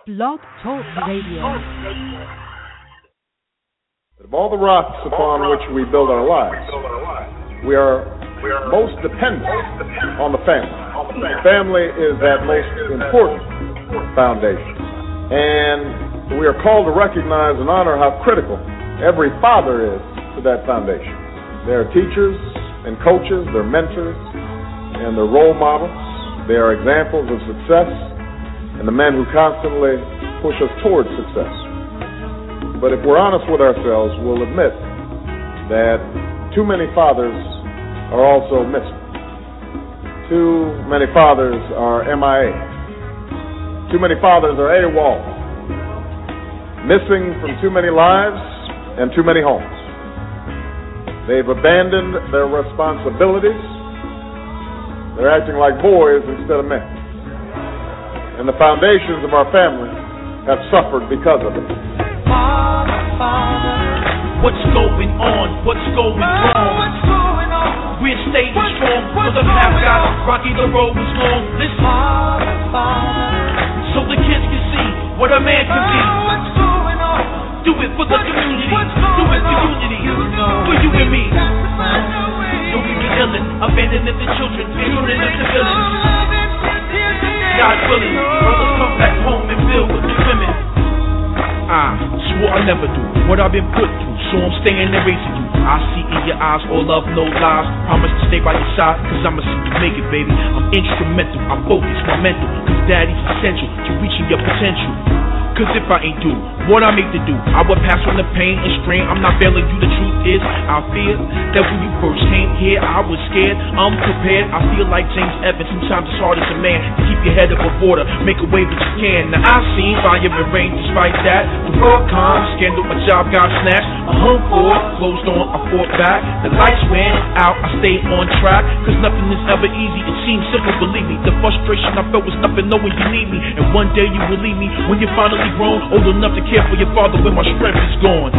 Blog Talk Radio. Of all the rocks upon which we build our lives, we are most dependent on the family. Family is that most important foundation. And we are called to recognize and honor how critical every father is to that foundation. They are teachers and coaches, they're mentors, and they're role models. They are examples of success and the men who constantly push us towards success. But if we're honest with ourselves, we'll admit that too many fathers are also missing. Too many fathers are MIA. Too many fathers are AWOL. Missing from too many lives and too many homes. They've abandoned their responsibilities. They're acting like boys instead of men. And the foundations of our family have suffered because of it. What's going on? What's going wrong? We're staying strong, for the path got rocky, the road was long. Listen, so the kids can see what a man can be. Do it for the community, do it for unity, for you and me. Don't be villain, abandoning the children, children of the villains. God willing, brothers come back home and build with the women. I swore I never do what I've been put through, so I'm staying and raising you. I see in your eyes all love, no lies. Promise to stay by your side, cause I'ma see you make it, baby. I'm instrumental, I focus my mental, cause daddy's essential to reaching your potential. Cause if I ain't do what I made to do, I would pass on the pain and strain. I'm not failing you, the truth is I fear that when you first came here I was scared, I'm prepared. I feel like James Evans, sometimes it's hard as a man to keep your head above water, make a way but you can. Now I've seen fire and rain, despite that the world calm, scandal, my job got snatched. I hung for it, closed on, I fought back. The lights went out, I stayed on track, cause nothing is ever easy. It seems simple, believe me. The frustration I felt was nothing knowing you need me. And one day you will leave me when you finally grown, old enough to care for your father when my strength is gone.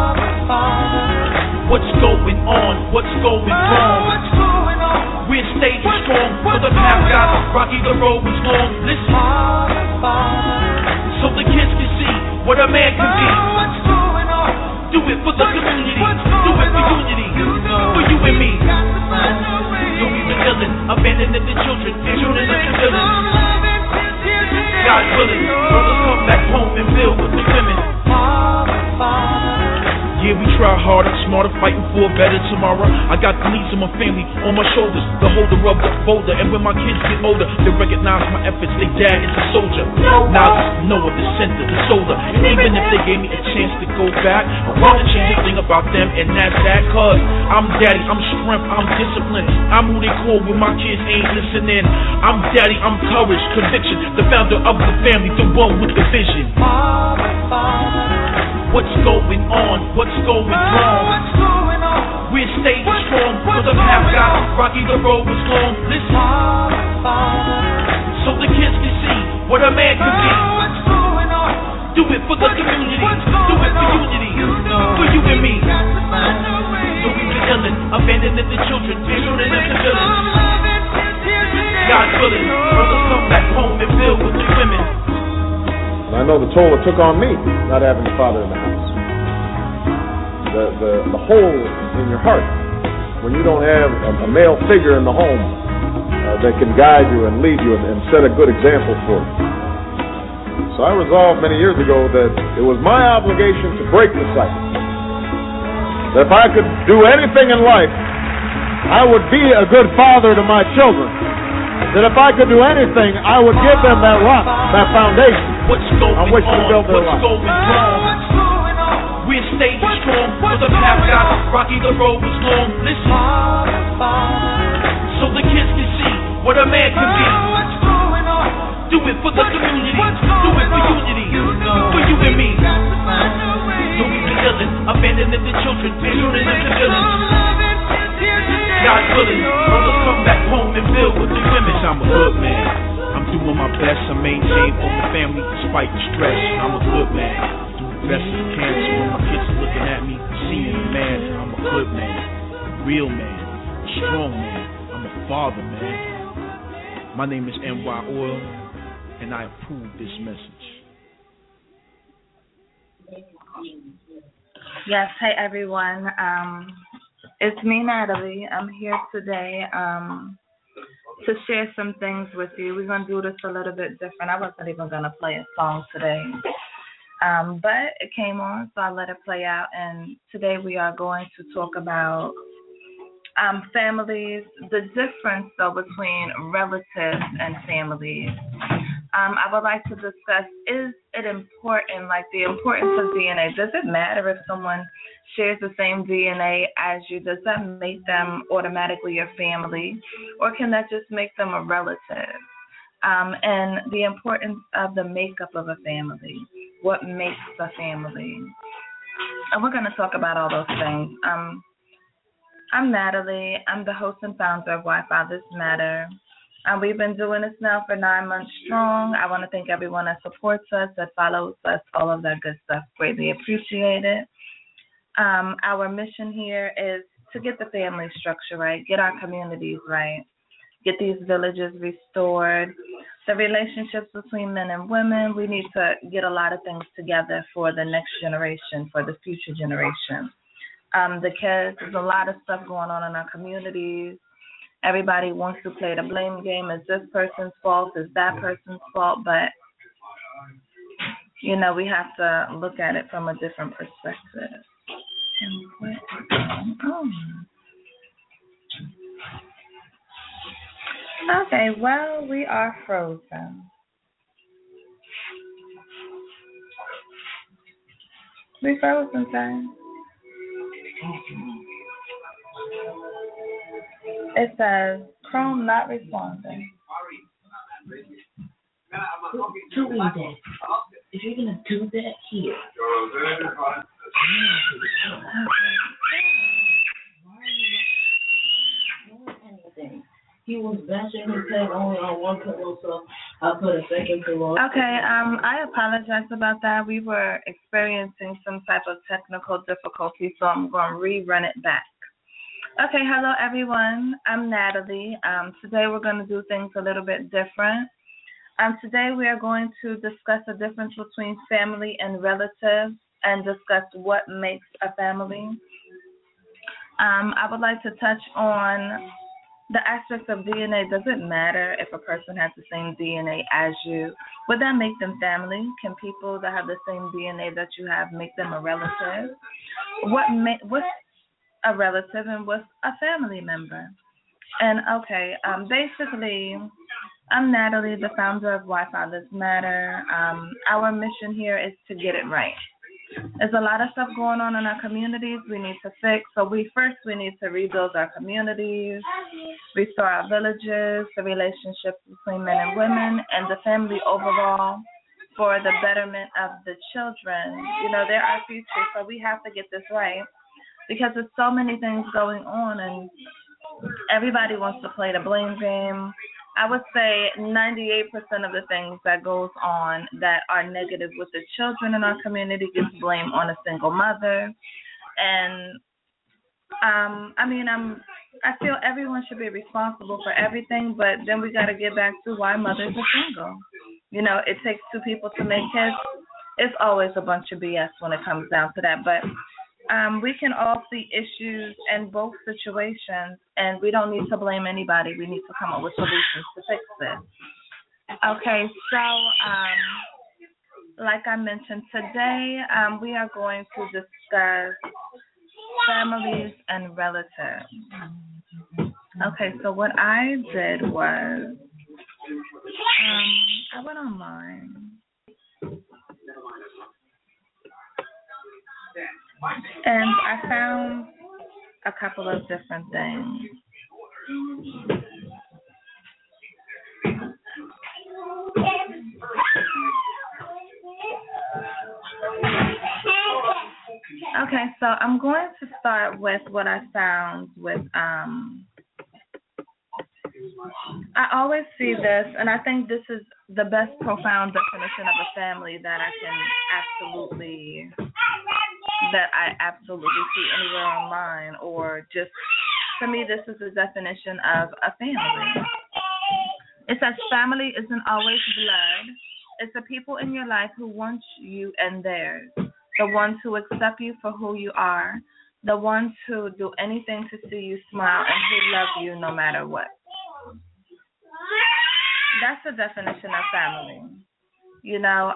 What's going on? What's going wrong? We're staying strong, for the path got rocky, the road was long. Listen, so the kids can see what a man can be. Do it for the community, do it for unity, for you and me. Don't be the villain, abandoning the children, children of the villains. God willing, brothers come back home and build with the women. Yeah, we try harder, smarter, fighting for a better tomorrow. I got the needs of my family on my shoulders, the holder of the boulder. And when my kids get older, they recognize my efforts, their dad is a soldier. Now know of the center, the solar. And even if they gave me a chance to go back, I want to change a thing about them, and that's that. Cause I'm daddy, I'm strength, I'm discipline. I'm who they call when my kids ain't listening. I'm daddy, I'm courage, conviction, the founder of the family, the one with the vision. What's going on? What's going wrong? We're staying strong, for the path got rocky, the road was long. Listen, so the kids can see what a man can be. Do it for the community, do it for unity, for you and me. Don't be the villain, abandoning the children, children of the villains. God willing, brothers come back home and build with the women. And I know the toll it took on me not having a father in the house. The hole in your heart when you don't have a male figure in the home that can guide you and lead you and set a good example for you. So I resolved many years ago that it was my obligation to break the cycle. That if I could do anything in life, I would be a good father to my children. That if I could do anything, I would give them that rock, that foundation on which to build their life. We're staying strong, for the path got rocky, the road was long. Listen, so the kids can see what a man can be. Do it for the community, do it for unity, for you and me. Don't be the villain, abandoning the children, children of the villains. God willing, brothers come back home and build with the women. I'm a good man, I'm doing my best, I maintain for the family despite the stress. I'm a good man, do the best I can, so when my kids are looking at me, seeing a man, I'm a good man, real man, strong man, I'm a father, man. My name is NY Oil, and I approve this message. Yes, hey everyone. It's me, Natalie. I'm here today to share some things with you. We're gonna do this a little bit different. I wasn't even gonna play a song today, but it came on, so I let it play out. And today we are going to talk about families, the difference though between relatives and families. I would like to discuss, is it important, like the importance of DNA? Does it matter if someone shares the same DNA as you? Does that make them automatically your family? Or can that just make them a relative? And the importance of the makeup of a family. What makes a family? And we're going to talk about all those things. I'm Natalie. I'm the host and founder of Why Fathers Matter. We've been doing this now for 9 months strong. I want to thank everyone that supports us, that follows us, all of that good stuff. Greatly appreciate it. Our mission here is to get the family structure right, get our communities right, get these villages restored, the relationships between men and women. We need to get a lot of things together for the next generation, for the future generation. The kids, there's a lot of stuff going on in our communities. Everybody wants to play the blame game. Is this person's fault? Is that person's fault? But, we have to look at it from a different perspective. And what is going on? Okay, well, we are frozen. We frozen, sir. It says Chrome not responding. Doing that. If you're gonna do that here. He was bashing his head only on one pillow, so I put a second pillow. Okay, I apologize about that. We were experiencing some type of technical difficulty, so I'm going to rerun it back. Okay, hello everyone. I'm Natalie. Today we're going to do things a little bit different. Today we are going to discuss the difference between family and relatives and discuss what makes a family. I would like to touch on the aspect of DNA. Does it matter if a person has the same DNA as you? Would that make them family? Can people that have the same DNA that you have make them a relative? What's a relative and what's a family member? And okay, basically, I'm Natalie, the founder of Why Fathers Matter. Our mission here is to get it right. There's a lot of stuff going on in our communities we need to fix. So we need to rebuild our communities, restore our villages, the relationships between men and women, and the family overall for the betterment of the children. They're our future, so we have to get this right because there's so many things going on and everybody wants to play the blame game. I would say 98% of the things that goes on that are negative with the children in our community gets blamed on a single mother. And I feel everyone should be responsible for everything, but then we got to get back to why mothers are single. It takes two people to make kids. It's always a bunch of BS when it comes down to that, but we can all see issues in both situations, and we don't need to blame anybody. We need to come up with solutions to fix it. Okay, so like I mentioned today, we are going to discuss families and relatives. Okay, so what I did was I went online. And I found a couple of different things. Okay, so I'm going to start with what I found with I always see this, and I think this is the best profound definition of a family that I absolutely see anywhere online, or just, to me, this is the definition of a family. It says family isn't always blood. It's the people in your life who want you and theirs. the ones who accept you for who you are, the ones who do anything to see you smile, and who love you no matter what. That's the definition of family. You know,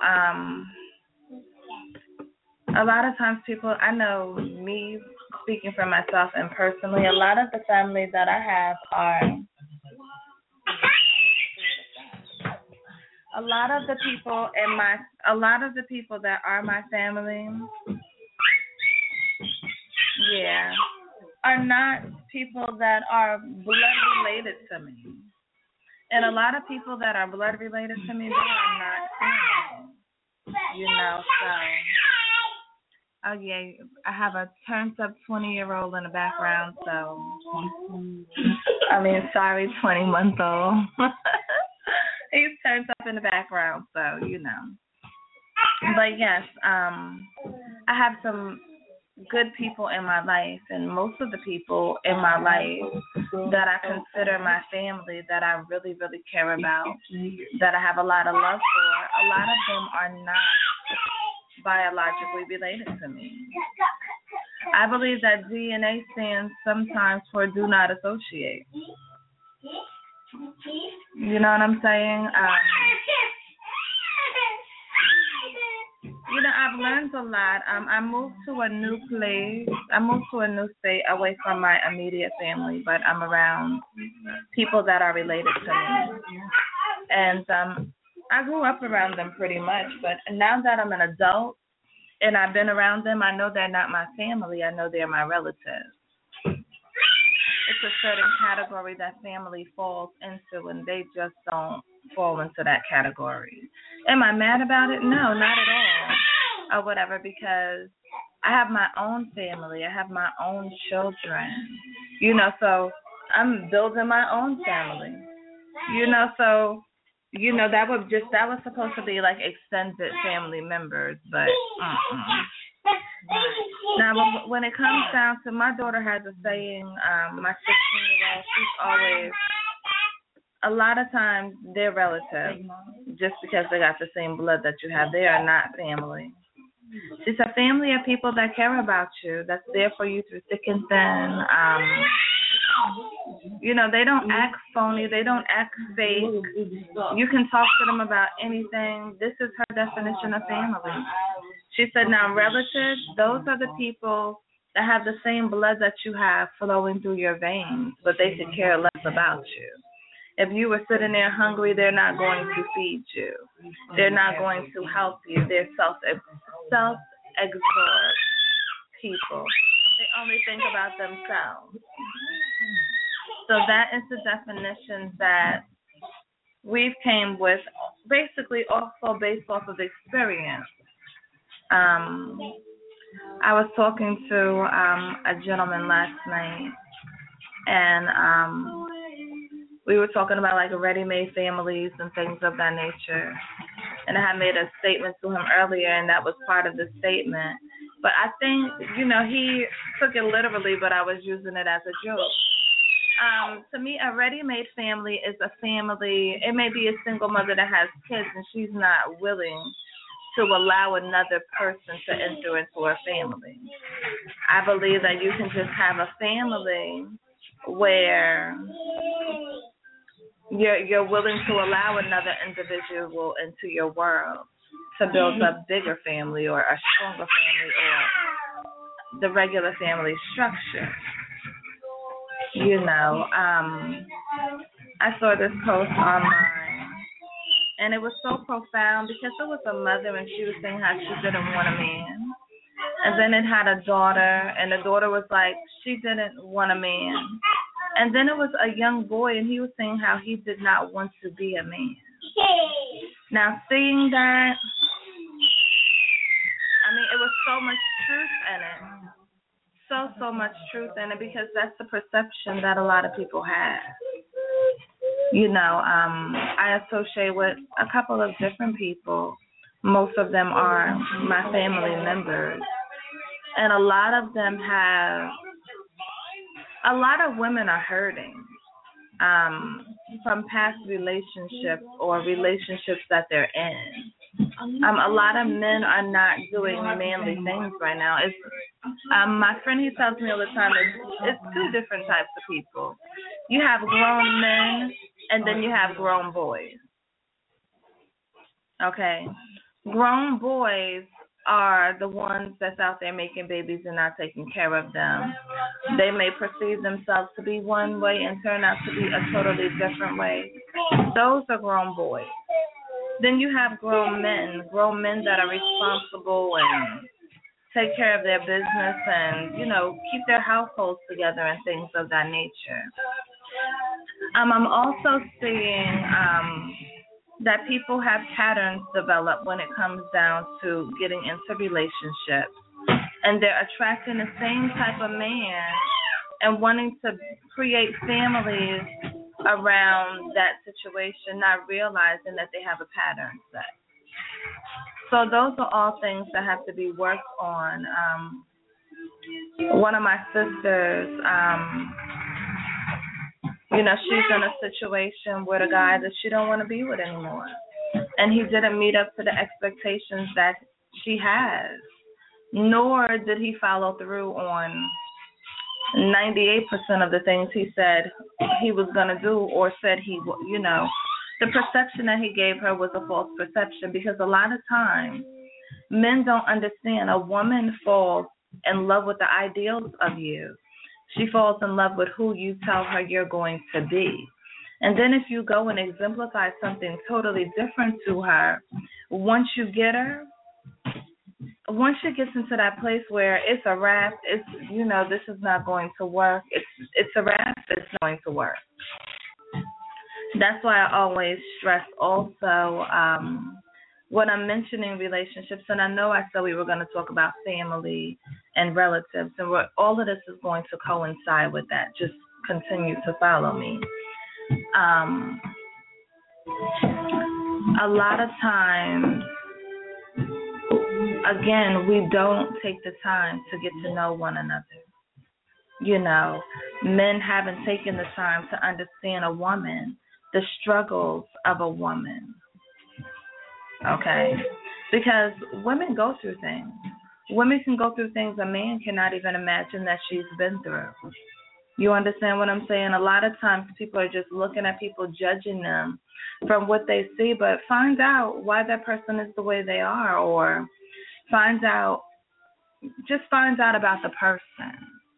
a lot of times people, I know me speaking for myself and personally, a lot of the family that I have are, a lot of the people that are my family, are not people that are blood related to me. And a lot of people that are blood related to me, they are not family. You know, so, oh yeah, I have a turned up 20-year-old in the background, so, sorry, 20-month-old. He's turned up in the background, so, you know. But yes, I have some good people in my life, and most of the people in my life that I consider my family, that I really, really care about, that I have a lot of love for, a lot of them are not biologically related to me. I believe that DNA stands sometimes for do not associate. You know what I'm saying? You know, I've learned a lot. I moved to a new place. I moved to a new state away from my immediate family, but I'm around people that are related to me. And I grew up around them pretty much, but now that I'm an adult and I've been around them, I know they're not my family. I know they're my relatives. It's a certain category that family falls into, and they just don't fall into that category. Am I mad about it? No, not at all, or whatever, because I have my own family. I have my own children, you know, so I'm building my own family, you know, so, you know, that was supposed to be like extended family members, but Now, when it comes down to, my daughter has a saying, my 16-year-old, she's always, a lot of times they're relatives, just because they got the same blood that you have. They are not family. It's a family of people that care about you, that's there for you through thick and thin. You know, they don't act phony. They don't act fake. You can talk to them about anything. This is her definition of family. She said, now, relatives, those are the people that have the same blood that you have flowing through your veins, but they could care less about you. If you were sitting there hungry, they're not going to feed you. They're not going to help you. They're self-absorbed people. They only think about themselves. So that is the definition that we've came with, basically also based off of experience. I was talking to a gentleman last night, and we were talking about like ready-made families and things of that nature. And I had made a statement to him earlier, and that was part of the statement. But I think, you know, he took it literally, but I was using it as a joke. To me, a ready-made family is a family. It may be a single mother that has kids, and she's not willing to allow another person to enter into her family. I believe that you can just have a family where you're willing to allow another individual into your world to build a bigger family or a stronger family or the regular family structure. You know, I saw this post online, and it was so profound because it was a mother, and she was saying how she didn't want a man. And then it had a daughter, and the daughter was like, she didn't want a man. And then it was a young boy, and he was saying how he did not want to be a man. Now, seeing that, I mean, it was so much truth in it. So much truth in it, because that's the perception that a lot of people have. You know, I associate with a couple of different people. Most of them are my family members. And a lot of them have, a lot of women are hurting from past relationships or relationships that they're in. A lot of men are not doing manly things right now. It's my friend, he tells me all the time, it's two different types of people. You have grown men, and then you have grown boys. Okay? Grown boys are the ones that's out there making babies and not taking care of them. They may perceive themselves to be one way and turn out to be a totally different way. Those are grown boys. Then you have grown men that are responsible and take care of their business and, keep their households together and things of that nature. I'm also seeing that people have patterns develop when it comes down to getting into relationships. And they're attracting the same type of man and wanting to create families around that situation, not realizing that they have a pattern set. So those are all things that have to be worked on. One of my sisters, she's in a situation with a guy that she don't want to be with anymore. And he didn't meet up to the expectations that she has, nor did he follow through on 98% of the things he said he was going to do or said the perception that he gave her was a false perception, because a lot of times men don't understand a woman falls in love with the ideals of you. She falls in love with who you tell her you're going to be. And then if you go and exemplify something totally different to her, once she gets into that place where it's a wrap, it's, this is not going to work. It's a wrap, it's not going to work. That's why I always stress also when I'm mentioning relationships, and I know I said we were going to talk about family and relatives, and all of this is going to coincide with that. Just continue to follow me. A lot of times, again, we don't take the time to get to know one another. Men haven't taken the time to understand a woman, the struggles of a woman. Okay? Because women go through things. Women can go through things a man cannot even imagine that she's been through. You understand what I'm saying? A lot of times people are just looking at people, judging them from what they see, but find out why that person is the way they are, or find out about the person.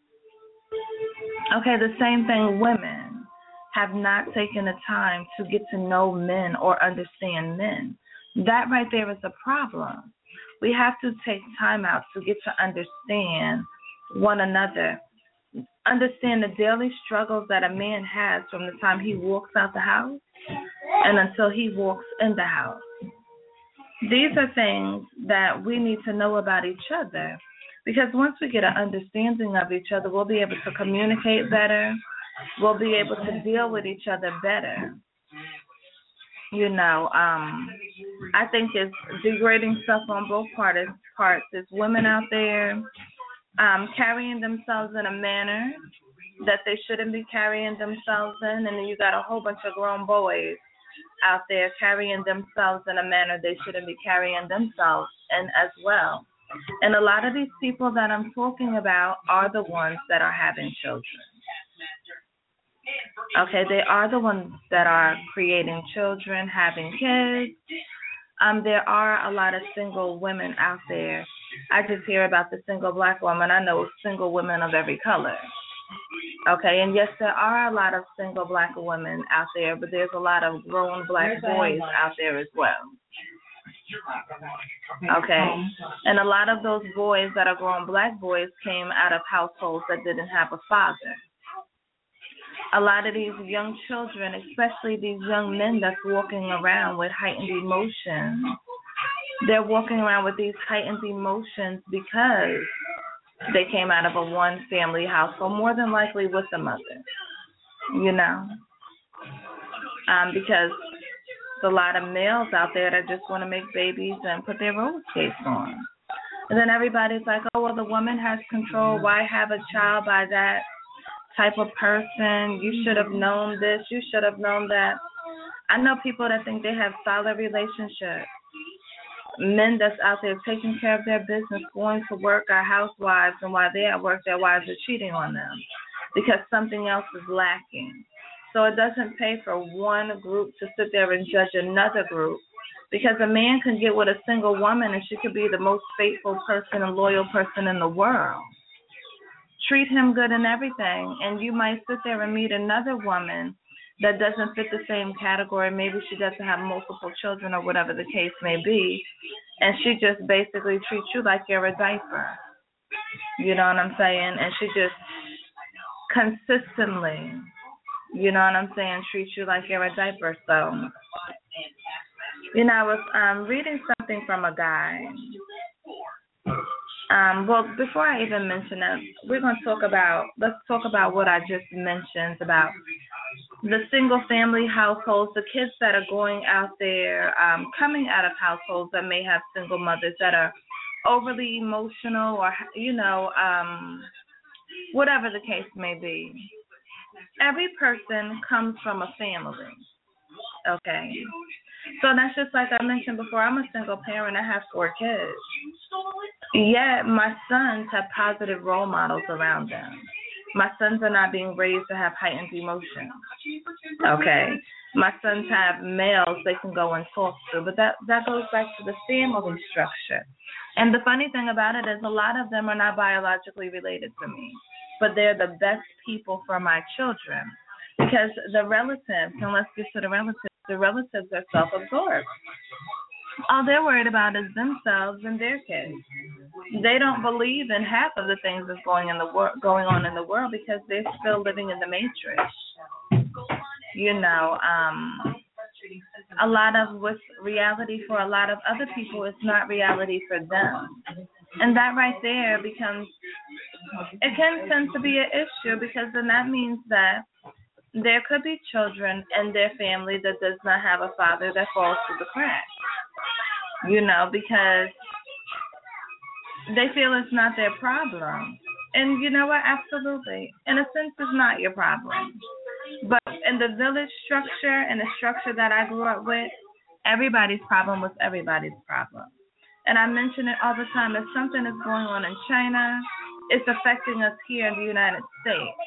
Okay, the same thing, women have not taken the time to get to know men or understand men. That right there is a problem. We have to take time out to get to understand one another. Understand the daily struggles that a man has from the time he walks out the house and until he walks in the house. These are things that we need to know about each other, because once we get an understanding of each other, we'll be able to communicate better. We'll be able to deal with each other better. I think it's degrading stuff on both parts. It's women out there carrying themselves in a manner that they shouldn't be carrying themselves in, and then you got a whole bunch of grown boys out there carrying themselves in a manner they shouldn't be carrying themselves in as well. And a lot of these people that I'm talking about are the ones that are having children. Okay, they are the ones that are creating children, having kids. There are a lot of single women out there. I just hear about the single black woman. I know single women of every color. Okay, and yes, there are a lot of single black women out there, but there's a lot of grown black boys out there as well. Okay, and a lot of those boys that are grown black boys came out of households that didn't have a father. A lot of these young children, especially these young men that's walking around with heightened emotions, they're walking around with these heightened emotions because they came out of a one-family household, more than likely with a mother, because there's a lot of males out there that just want to make babies and put their roller skates on. And then everybody's like, oh, well, the woman has control. Why have a child by that type of person? You should have known this. You should have known that. I know people that think they have solid relationships. men that's out there taking care of their business, going to work, are housewives, and while they're at work, their wives are cheating on them because something else is lacking. So it doesn't pay for one group to sit there and judge another group, because a man can get with a single woman and she could be the most faithful person and loyal person in the world. Treat him good and everything, and you might sit there and meet another woman that doesn't fit the same category. Maybe she doesn't have multiple children or whatever the case may be, and she just basically treats you like you're a diaper. You know what I'm saying? And she just consistently, you know what I'm saying, treats you like you're a diaper. So, you know, I was reading something from a guy. Well, before I even mention that, let's talk about what I just mentioned about the single family households, the kids that are going out there, coming out of households that may have single mothers that are overly emotional, or, you know, whatever the case may be. Every person comes from a family, okay? So that's just like I mentioned before, I'm a single parent. I have 4 kids. Yet my sons have positive role models around them. My sons are not being raised to have heightened emotions. Okay. My sons have males they can go and talk to, but that goes back to the family structure. And the funny thing about it is a lot of them are not biologically related to me, but they're the best people for my children, because the relatives, and let's get to the relatives are self-absorbed. All they're worried about is themselves and their kids. They don't believe in half of the things that's going on in the world, because they're still living in the matrix. You know, a lot of what's reality for a lot of other people is not reality for them. And that right there it can tend to be an issue, because then that means that there could be children in their family that does not have a father that falls through the cracks. You know, because they feel it's not their problem. And you know what? Absolutely. In a sense, it's not your problem. But in the village structure and the structure that I grew up with, everybody's problem was everybody's problem. And I mention it all the time. If something is going on in China, it's affecting us here in the United States.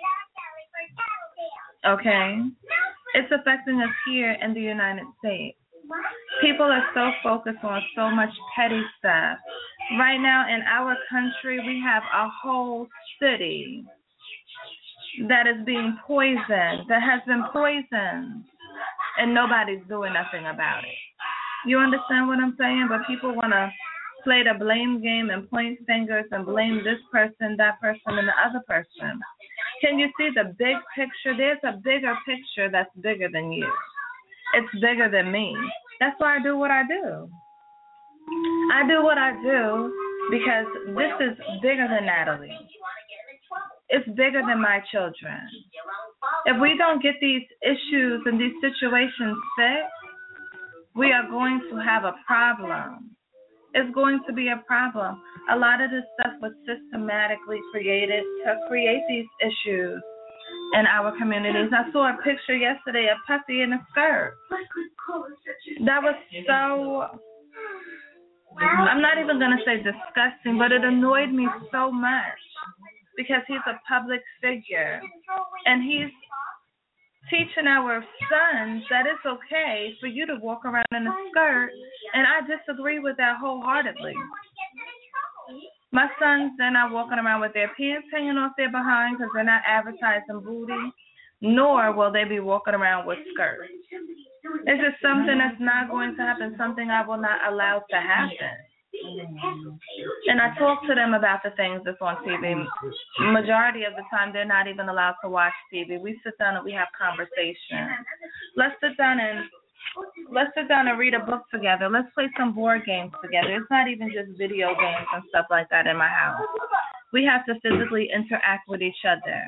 Okay? It's affecting us here in the United States. People are so focused on so much petty stuff. Right now in our country, we have a whole city that is being poisoned, that has been poisoned, and nobody's doing nothing about it. You understand what I'm saying? But people want to play the blame game and point fingers and blame this person, that person, and the other person. Can you see the big picture? There's a bigger picture that's bigger than you. It's bigger than me. That's why I do what I do. I do what I do because this is bigger than Natalie. It's bigger than my children. If we don't get these issues and these situations fixed, we are going to have a problem. It's going to be a problem. A lot of this stuff was systematically created to create these issues in our communities. I saw a picture yesterday of Puffy in a skirt. That was so, I'm not even going to say disgusting, but it annoyed me so much because he's a public figure and he's teaching our sons that it's okay for you to walk around in a skirt, and I disagree with that wholeheartedly. My sons, they're not walking around with their pants hanging off their behind because they're not advertising booty, nor will they be walking around with skirts. It's just something that's not going to happen, something I will not allow to happen. And I talk to them about the things that's on TV. Majority of the time, they're not even allowed to watch TV. We sit down and we have conversations. Let's sit down and read a book together. Let's play some board games together. It's not even just video games and stuff like that in my house. We have to physically interact with each other.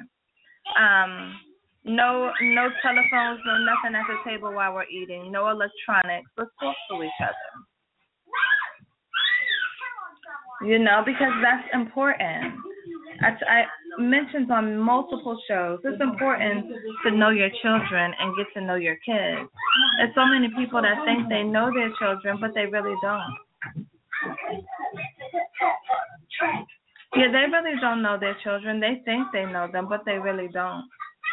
No telephones, no nothing at the table while we're eating. No electronics. Let's talk to each other. You know, because that's important. I mentioned on multiple shows, it's important to know your children and get to know your kids. There's so many people that think they know their children, but they really don't. Yeah, they really don't know their children. They think they know them, but they really don't.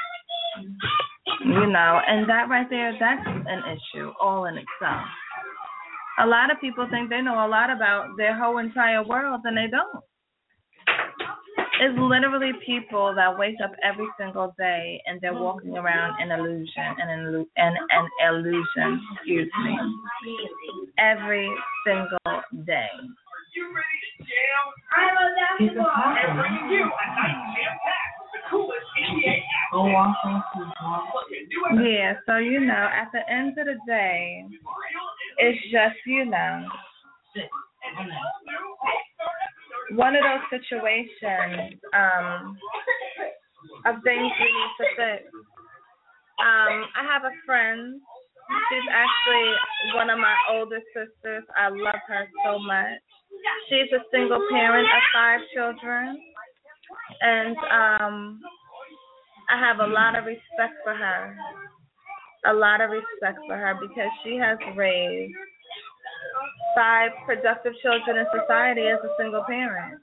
And that right there, that's an issue all in itself. A lot of people think they know a lot about their whole entire world, and they don't. It's literally people that wake up every single day and they're walking around in illusion and an illusion, excuse me, every single day. Yeah, so at the end of the day, it's just one of those situations of things we need to fix. I have a friend. She's actually one of my older sisters. I love her so much. She's a single parent of 5 children. And I have a lot of respect for her. A lot of respect for her because she has raised 5 productive children in society as a single parent.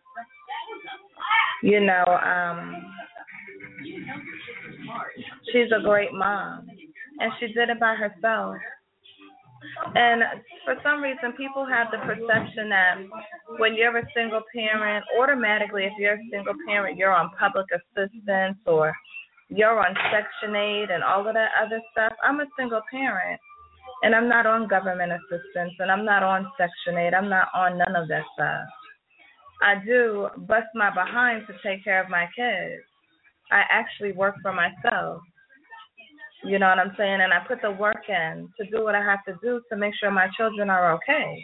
She's a great mom, and she did it by herself. And for some reason, people have the perception that when you're a single parent, automatically, if you're a single parent, you're on public assistance or you're on Section 8 and all of that other stuff. I'm a single parent. And I'm not on government assistance, and I'm not on Section 8. I'm not on none of that stuff. I do bust my behind to take care of my kids. I actually work for myself. You know what I'm saying? And I put the work in to do what I have to do to make sure my children are okay.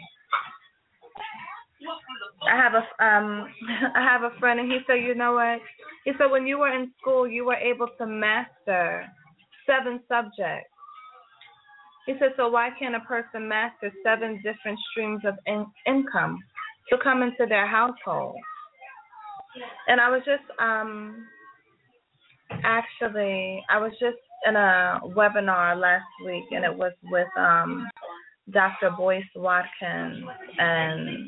I have a friend, and he said, you know what? He said when you were in school, you were able to master 7 subjects. He said, so why can't a person master 7 different streams of income to come into their household? And I was just I was just in a webinar last week, and it was with Dr. Boyce Watkins and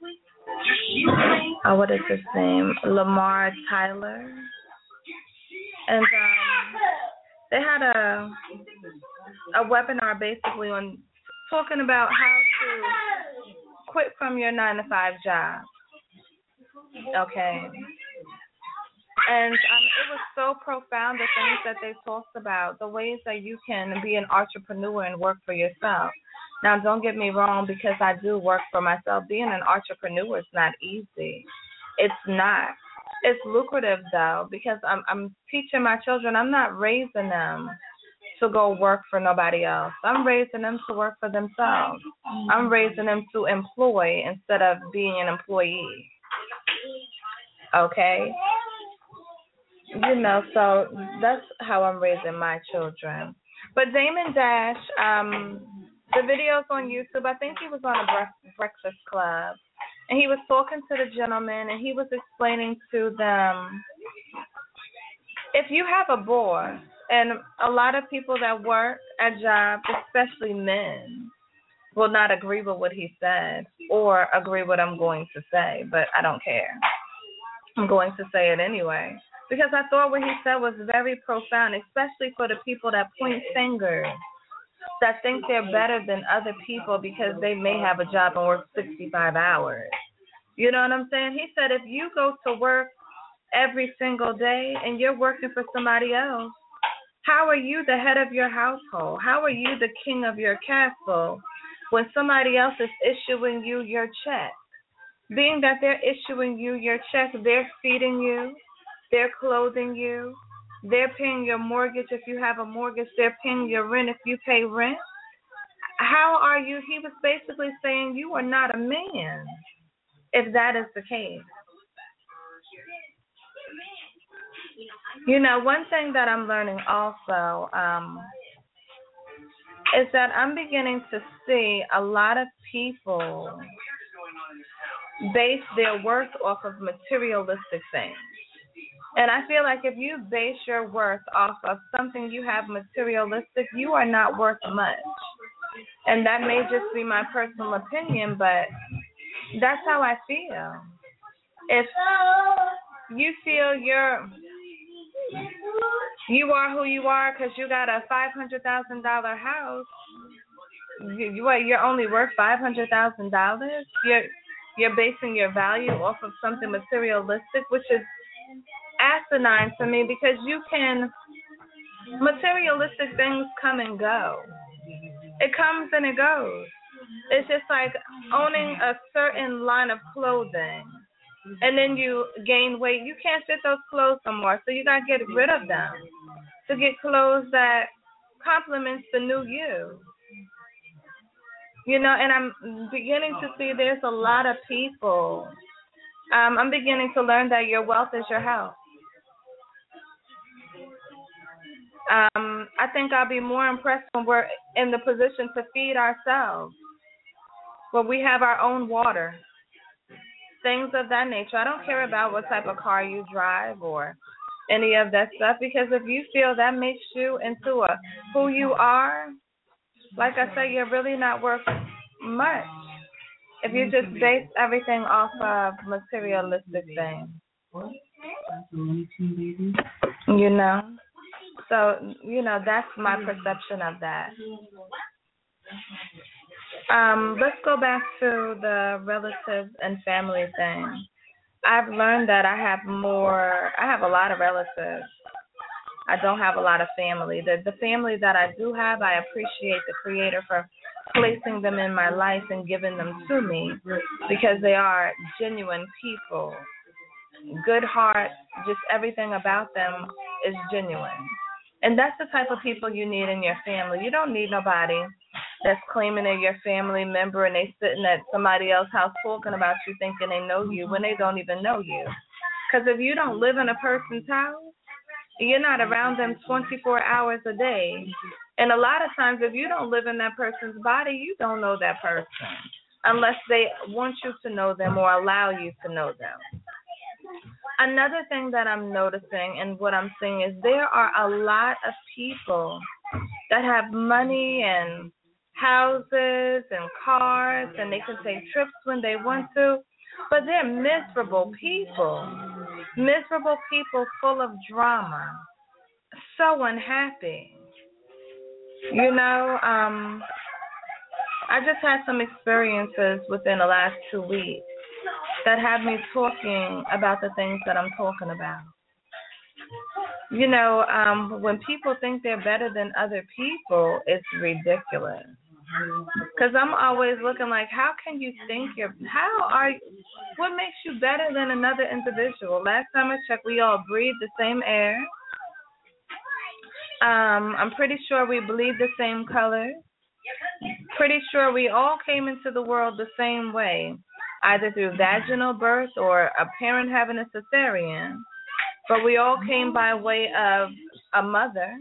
what is his name? Lamar Tyler. And they had a webinar basically on talking about how to quit from your 9-to-5 job. Okay. And it was so profound, the things that they talked about, the ways that you can be an entrepreneur and work for yourself. Now, don't get me wrong, because I do work for myself. Being an entrepreneur is not easy. It's not. It's lucrative, though, because I'm teaching my children. I'm not raising them to go work for nobody else. I'm raising them to work for themselves. I'm raising them to employ instead of being an employee. Okay? So that's how I'm raising my children. But Damon Dash, the video's on YouTube. I think he was on a Breakfast Club. And he was talking to the gentleman, and he was explaining to them, if you have a boss, and a lot of people that work at jobs, especially men, will not agree with what he said or agree with what I'm going to say, but I don't care. I'm going to say it anyway. Because I thought what he said was very profound, especially for the people that point fingers, that think they're better than other people because they may have a job and work 65 hours. You know what I'm saying? He said if you go to work every single day and you're working for somebody else, how are you the head of your household? How are you the king of your castle when somebody else is issuing you your check? Being that they're issuing you your check, they're feeding you, they're clothing you, they're paying your mortgage if you have a mortgage, they're paying your rent if you pay rent. How are you? He was basically saying you are not a man if that is the case. One thing that I'm learning also is that I'm beginning to see a lot of people base their worth off of materialistic things. And I feel like if you base your worth off of something you have materialistic, you are not worth much. And that may just be my personal opinion, but that's how I feel. If you feel you are who you are because you got a $500,000 house, you're only worth $500,000. You're basing your value off of something materialistic, which is asinine to me because materialistic things come and go. It comes and it goes. It's just like owning a certain line of clothing and then you gain weight. You can't fit those clothes no more, so you got to get rid of them to get clothes that complements the new you. You know, and I'm beginning to see there's a lot of people. I'm beginning to learn that your wealth is your health. I think I'll be more impressed when we're in the position to feed ourselves, when we have our own water, things of that nature. I don't care about what type of car you drive or any of that stuff, because if you feel that makes you into who you are, like I said, you're really not worth much if you just base everything off of materialistic things. You know? So, you know, that's my perception of that. Let's go back to the relatives and family thing. I've learned that I have a lot of relatives. I don't have a lot of family. The family that I do have, I appreciate the Creator for placing them in my life and giving them to me because they are genuine people. Good hearts, just everything about them is genuine. And that's the type of people you need in your family. You don't need nobody that's claiming they're your family member and they sitting at somebody else's house talking about you thinking they know you when they don't even know you. Because if you don't live in a person's house, you're not around them 24 hours a day. And a lot of times if you don't live in that person's body, you don't know that person unless they want you to know them or allow you to know them. Another thing that I'm noticing and what I'm seeing is there are a lot of people that have money and houses and cars and they can take trips when they want to, but they're miserable people full of drama, so unhappy. You know, I just had some experiences within the last 2 weeks that have me talking about the things that I'm talking about. You know, when people think they're better than other people, it's ridiculous. Because I'm always looking like, how can you think what makes you better than another individual? Last time I checked, we all breathe the same air. I'm pretty sure we bleed the same color. Pretty sure we all came into the world the same way, either through vaginal birth or a parent having a cesarean, but we all came by way of a mother.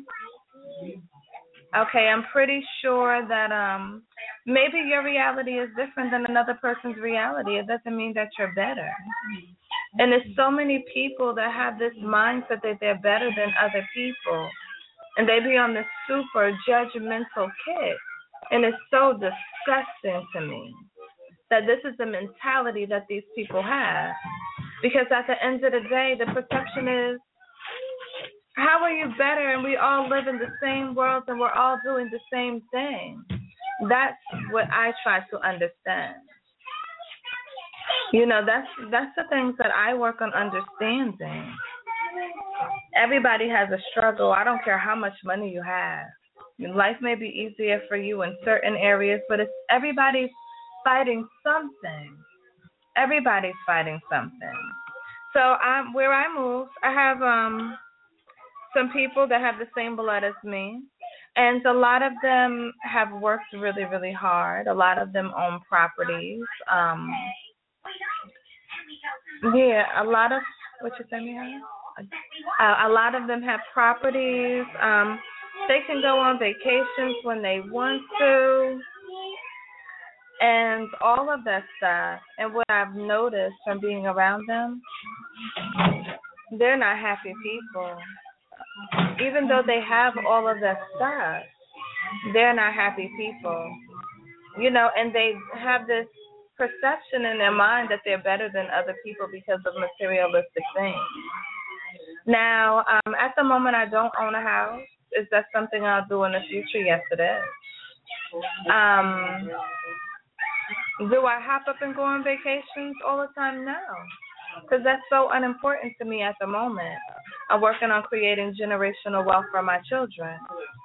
Okay, I'm pretty sure that maybe your reality is different than another person's reality. It doesn't mean that you're better. And there's so many people that have this mindset that they're better than other people, and they be on this super judgmental kick, and it's so disgusting to me that this is the mentality that these people have. Because at the end of the day, the perception is, how are you better and we all live in the same world and we're all doing the same thing? That's what I try to understand. You know, that's the things that I work on understanding. Everybody has a struggle. I don't care how much money you have. Life may be easier for you in certain areas, but everybody's fighting something. Everybody's fighting something. So where I move, I have some people that have the same blood as me, and a lot of them have worked really, really hard. A lot of them own properties. A lot of what you say, Mia? A lot of them have properties. They can go on vacations when they want to, and all of that stuff. And what I've noticed from being around them, they're not happy people. Even though they have all of that stuff, they're not happy people. You know, and they have this perception in their mind that they're better than other people because of materialistic things. Now, at the moment, I don't own a house. Is that something I'll do in the future? Yes, it is. Do I hop up and go on vacations all the time? No, because that's so unimportant to me at the moment. I'm working on creating generational wealth for my children.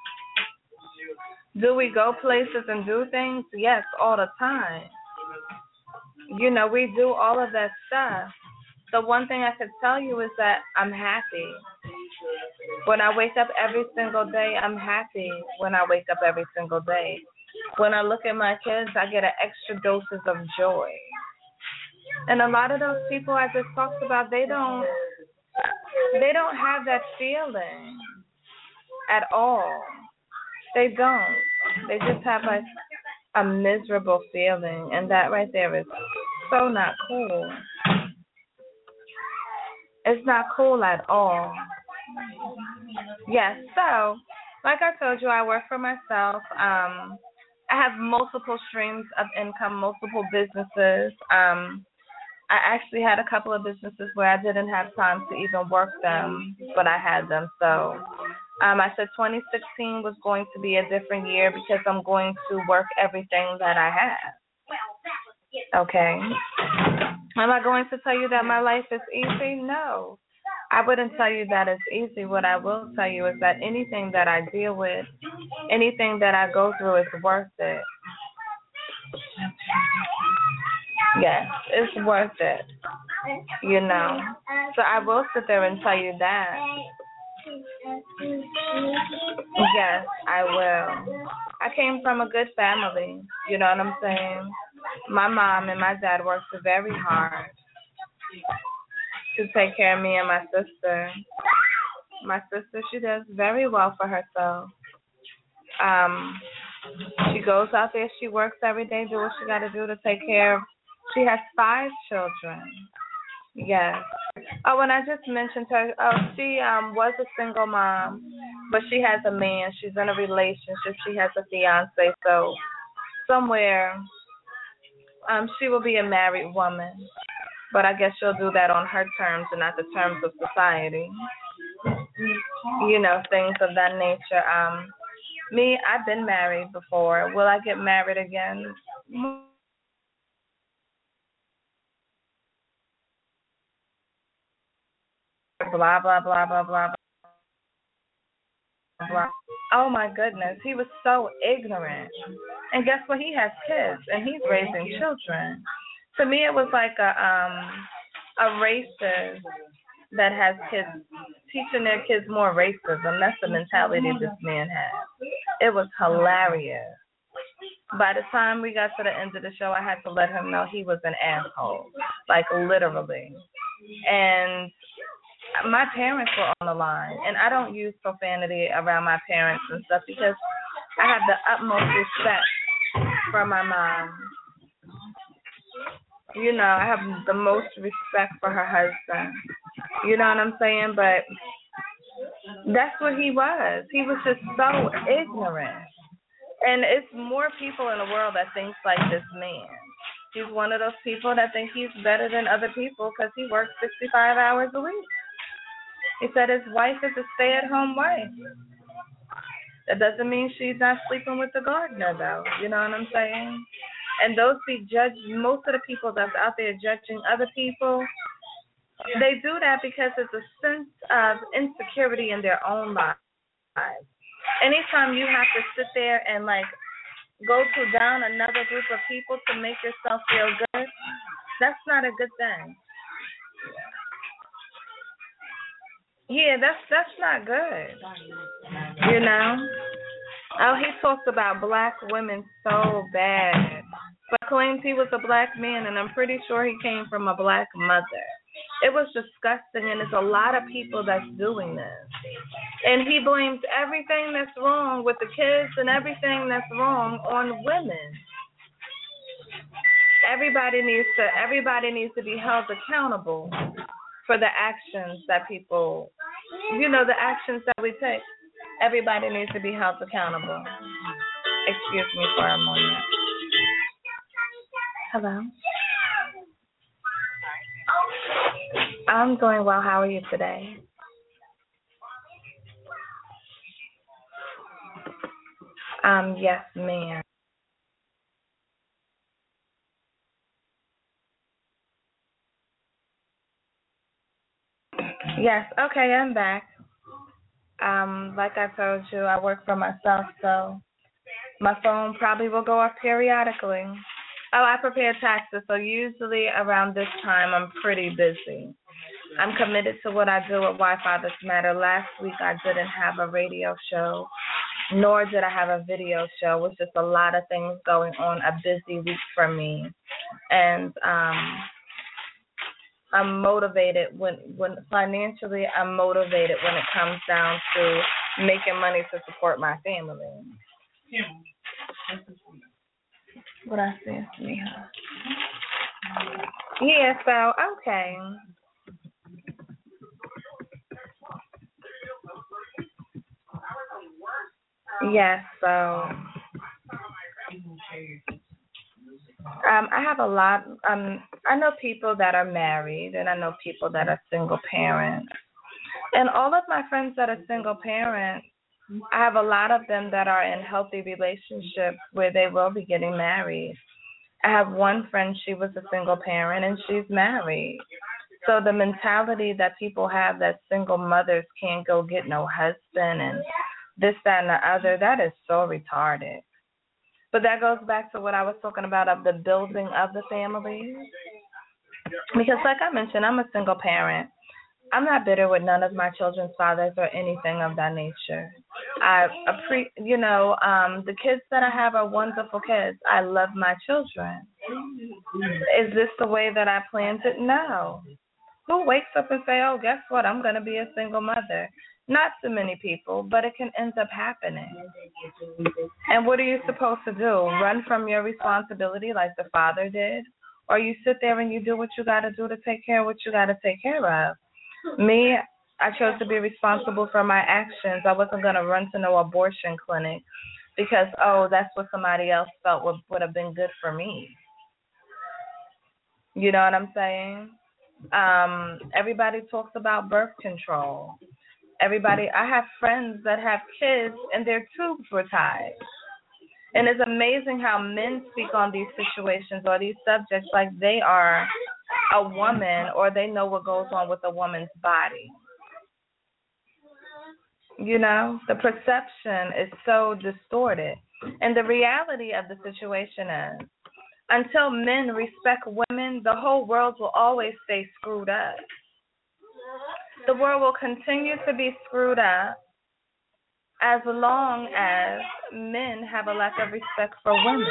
Do we go places and do things? Yes, all the time. You know, we do all of that stuff. The one thing I could tell you is that I'm happy. When I wake up every single day, I'm happy when I wake up every single day. When I look at my kids, I get an extra doses of joy. And a lot of those people I just talked about, they don't have that feeling at all. They don't. They just have like a miserable feeling, and that right there is so not cool. It's not cool at all. Yes, so like I told you, I work for myself. I have multiple streams of income, multiple businesses. I actually had a couple of businesses where I didn't have time to even work them, but I had them. So I said 2016 was going to be a different year because I'm going to work everything that I have. Okay. Am I going to tell you that my life is easy? No. I wouldn't tell you that it's easy. What I will tell you is that anything that I deal with, anything that I go through is worth it. Yes, it's worth it. You know. So I will sit there and tell you that. Yes, I will. I came from a good family. You know what I'm saying? My mom and my dad worked very hard to take care of me and my sister. My sister, she does very well for herself. She goes out there, she works every day, do what she got to do to take care of. She has 5 children. Yes. Oh, and I just mentioned her. Oh, she was a single mom, but she has a man. She's in a relationship. She has a fiance. So somewhere, she will be a married woman. But I guess she'll do that on her terms and not the terms of society. You know, things of that nature. Me, I've been married before. Will I get married again? Blah, blah, blah, blah, blah, blah. Oh, my goodness. He was so ignorant. And guess what? He has kids, and he's raising children. To me, it was like a racist that has kids, teaching their kids more racism. That's the mentality this man has. It was hilarious. By the time we got to the end of the show, I had to let him know he was an asshole, like literally. And my parents were on the line, and I don't use profanity around my parents and stuff because I have the utmost respect for my mom. You know, I have the most respect for her husband. You know what I'm saying? But that's what he was. He was just so ignorant. And it's more people in the world that thinks like this man. He's one of those people that think he's better than other people because he works 65 hours a week. He said his wife is a stay-at-home wife. That doesn't mean she's not sleeping with the gardener, though. You know what I'm saying? And those be judged, most of the people that's out there judging other people, they do that because it's a sense of insecurity in their own lives. Anytime you have to sit there and, like, go to down another group of people to make yourself feel good, that's not a good thing. Yeah, that's not good. You know? Oh, he talks about black women so bad. But claims he was a black man, and I'm pretty sure he came from a black mother. It was disgusting, and there's a lot of people that's doing this. And he blames everything that's wrong with the kids and everything that's wrong on women. Everybody needs to be held accountable for the actions that people, you know, the actions that we take. Everybody needs to be held accountable. Excuse me for a moment. Hello. I'm doing well. How are you today? Yes, ma'am. Yes, okay, I'm back. Like I told you, I work for myself, so my phone probably will go off periodically. Oh, I prepare taxes, so usually around this time I'm pretty busy. I'm committed to what I do at Why Fathers Matter. Last week I didn't have a radio show, nor did I have a video show. It was just a lot of things going on, a busy week for me. And I'm motivated when financially I'm motivated when it comes down to making money to support my family. What I say, Sneha. Yeah, so okay. Yes, so I have a lot. I know people that are married, and I know people that are single parents. And all of my friends that are single parents, I have a lot of them that are in healthy relationships where they will be getting married. I have one friend, she was a single parent, and she's married. So the mentality that people have that single mothers can't go get no husband and this, that, and the other, that is so retarded. But that goes back to what I was talking about of the building of the family. Because like I mentioned, I'm a single parent. I'm not bitter with none of my children's fathers or anything of that nature. The kids that I have are wonderful kids. I love my children. Is this the way that I planned it? No. Who wakes up and say, oh, guess what? I'm going to be a single mother. Not too many people, but it can end up happening. And what are you supposed to do? Run from your responsibility like the father did? Or you sit there and you do what you got to do to take care of what you got to take care of? Me, I chose to be responsible for my actions. I wasn't going to run to no abortion clinic because, oh, that's what somebody else felt would have been good for me. You know what I'm saying? Everybody talks about birth control. I have friends that have kids and their tubes were tied. And it's amazing how men speak on these situations or these subjects like they are a woman or they know what goes on with a woman's body. You know, the perception is so distorted. And the reality of the situation is, until men respect women, the whole world will always stay screwed up. The world will continue to be screwed up as long as men have a lack of respect for women.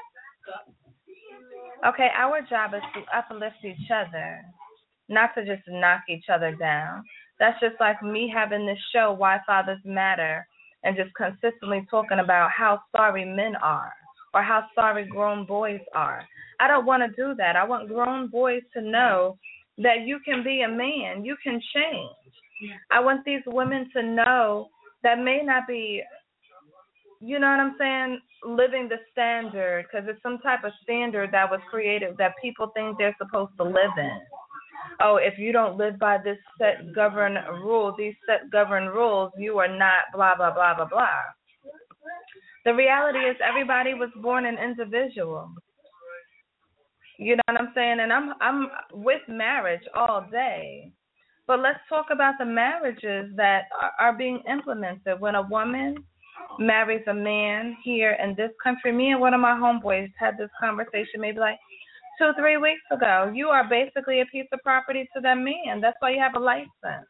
Okay, our job is to uplift each other, not to just knock each other down. That's just like me having this show, Why Fathers Matter, and just consistently talking about how sorry men are or how sorry grown boys are. I don't want to do that. I want grown boys to know that you can be a man. You can change. I want these women to know that may not be, you know what I'm saying, living the standard, because it's some type of standard that was created that people think they're supposed to live in. Oh, if you don't live by this set govern rules, these set govern rules, you are not blah, blah, blah, blah, blah. The reality is everybody was born an individual. You know what I'm saying? And I'm with marriage all day. But let's talk about the marriages that are being implemented. When a woman marries a man here in this country, me and one of my homeboys had this conversation maybe like 2-3 weeks ago. You are basically a piece of property to that man. That's why you have a license.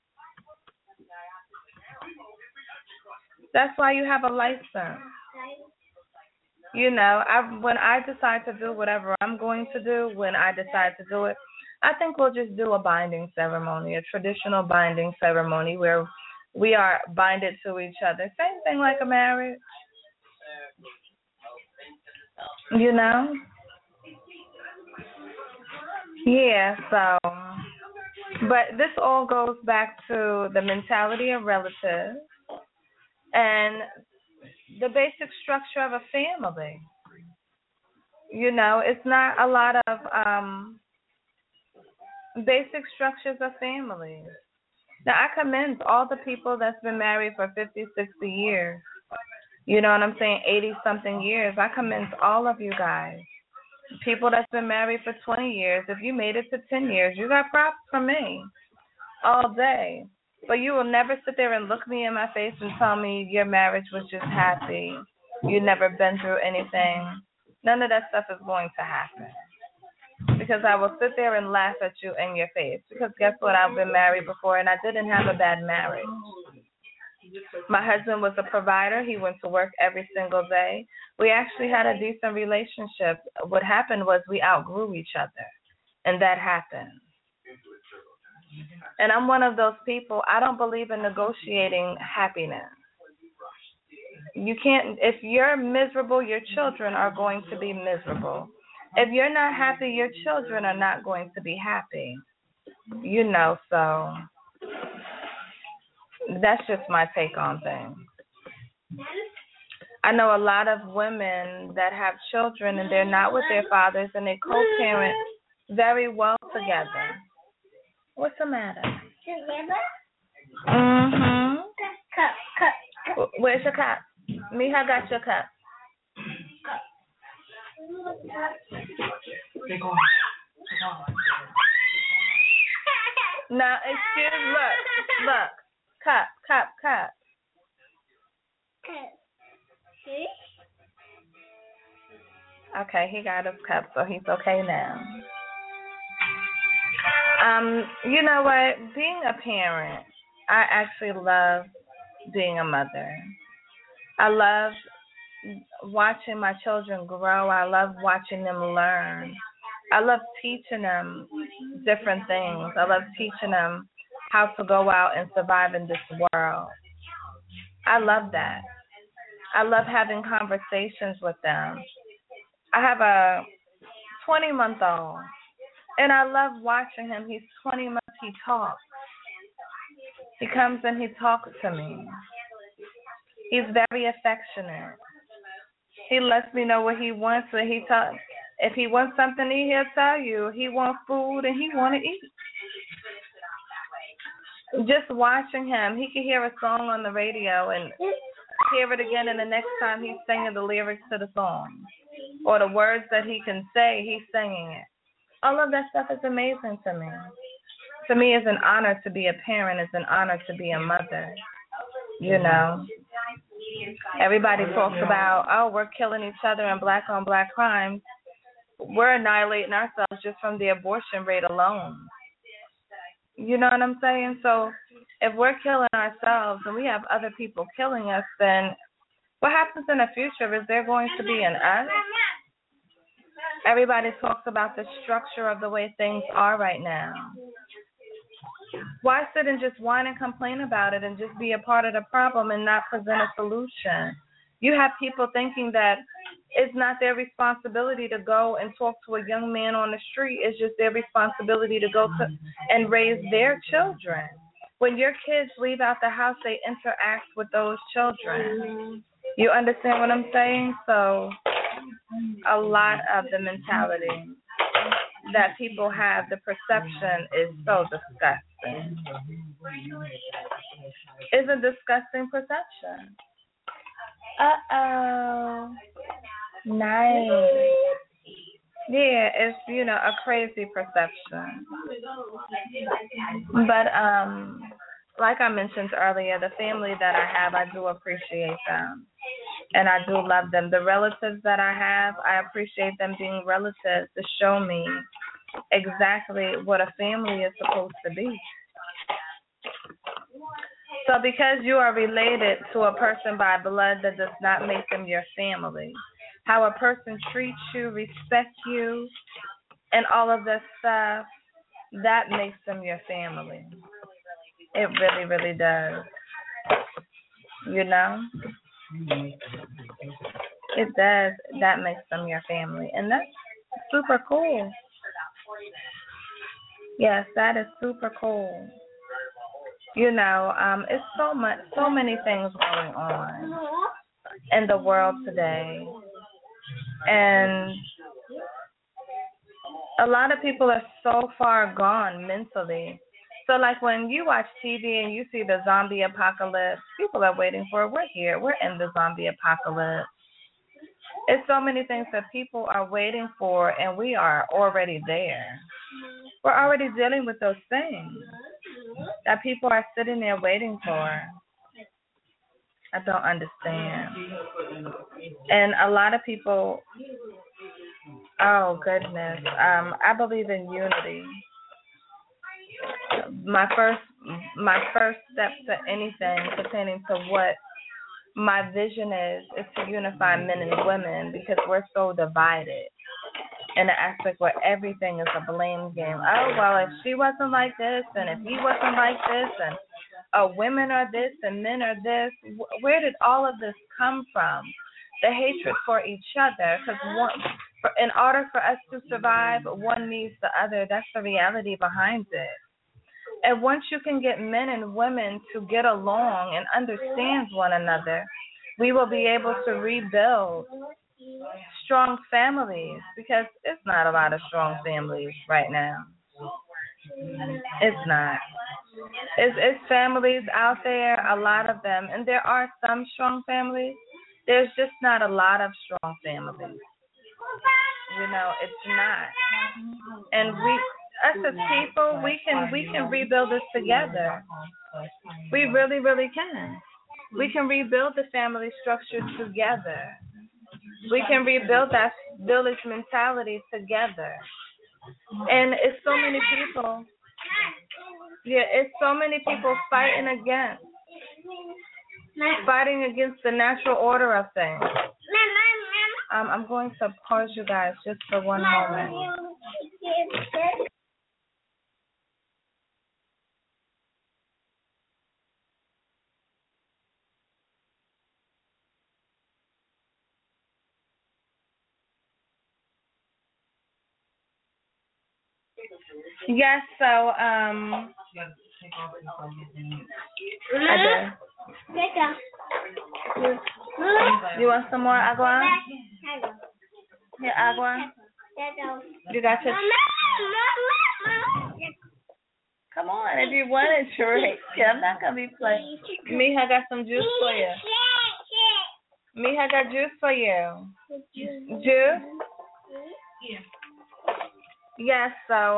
That's why you have a license. You know, when I decide to do whatever I'm going to do, when I decide to do it, I think we'll just do a binding ceremony, a traditional binding ceremony where we are binded to each other. Same thing like a marriage. You know? Yeah, so, but this all goes back to the mentality of relatives and the basic structure of a family. It's not a lot of basic structures of families. Now, I commend all the people that's been married for 50, 60 years. You know what I'm saying? 80-something years. I commend all of you guys. People that's been married for 20 years. If you made it to 10 years, you got props from me all day. But you will never sit there and look me in my face and tell me your marriage was just happy. You never been through anything. None of that stuff is going to happen. Because I will sit there and laugh at you in your face. Because guess what? I've been married before and I didn't have a bad marriage. My husband was a provider. He went to work every single day. We actually had a decent relationship. What happened was we outgrew each other. And that happened. And I'm one of those people, I don't believe in negotiating happiness. You can't, if you're miserable, your children are going to be miserable. If you're not happy, your children are not going to be happy. So that's just my take on things. I know a lot of women that have children and they're not with their fathers and they co-parent very well together. What's the matter? Mm-hmm. Cup. Where's your cup? Mija got your cup. Now, look. Cup. Okay, he got his cup, so he's okay now. You know what? Being a parent, I actually love being a mother. I love watching my children grow. I love watching them learn. I love teaching them different things. I love teaching them how to go out and survive in this world. I love that. I love having conversations with them. I have a 20-month-old, and I love watching him. He's 20 months. He talks. He comes and he talks to me. He's very affectionate. He lets me know what he wants. If he wants something to eat, he'll tell you. He wants food and he want to eat. Just watching him, he can hear a song on the radio and hear it again, and the next time he's singing the lyrics to the song. Or the words that he can say, he's singing it. All of that stuff is amazing to me. To me, it's an honor to be a parent. It's an honor to be a mother. Everybody talks about, we're killing each other in black-on-black crimes. We're annihilating ourselves just from the abortion rate alone. You know what I'm saying? So if we're killing ourselves and we have other people killing us, then what happens in the future? Is there going to be an us? Everybody talks about the structure of the way things are right now. Why sit and just whine and complain about it and just be a part of the problem and not present a solution? You have people thinking that it's not their responsibility to go and talk to a young man on the street. It's just their responsibility to go to and raise their children. When your kids leave out the house, they interact with those children. You understand what I'm saying? So a lot of the mentality that people have, the perception is so disgusting. It's a disgusting perception. Uh-oh. Nice. Yeah, it's, a crazy perception. But, like I mentioned earlier, the family that I have, I do appreciate them. And I do love them. The relatives that I have, I appreciate them being relatives to show me exactly what a family is supposed to be. So because you are related to a person by blood, that does not make them your family. How a person treats you, respects you, and all of this stuff, that makes them your family. It really, really does. It does. That makes them your family. And that's super cool. Yes, that is super cool. It's so many things going on in the world today. And A lot of people are so far gone mentally. So, like when you watch TV and you see the zombie apocalypse, people are waiting for it. We're here. We're in the zombie apocalypse. It's so many things that people are waiting for, and we are already there. We're already dealing with those things that people are sitting there waiting for. I don't understand. And a lot of people, oh goodness, I believe in unity. My first step to anything pertaining to what my vision is to unify men and women, because we're so divided in the aspect where everything is a blame game. Oh, well, if she wasn't like this, and if he wasn't like this, and women are this and men are this, where did all of this come from? The hatred for each other, because in order for us to survive, one needs the other. That's the reality behind it. And once you can get men and women to get along and understand one another, we will be able to rebuild strong families, because it's not a lot of strong families right now. It's not. It's families out there, a lot of them, and there are some strong families. There's just not a lot of strong families. It's not. And us as people, we can rebuild this together. We really, really can. We can rebuild the family structure together. We can rebuild that village mentality together. And it's so many people. Yeah, it's so many people fighting against the natural order of things. I'm going to pause you guys just for one moment. Yes, so I did. You want some more agua? Here, agua. You got your. Come on, if you want a drink. I'm not gonna be playing. Mija got some juice for you. Mija got juice for you. Juice? Yes, so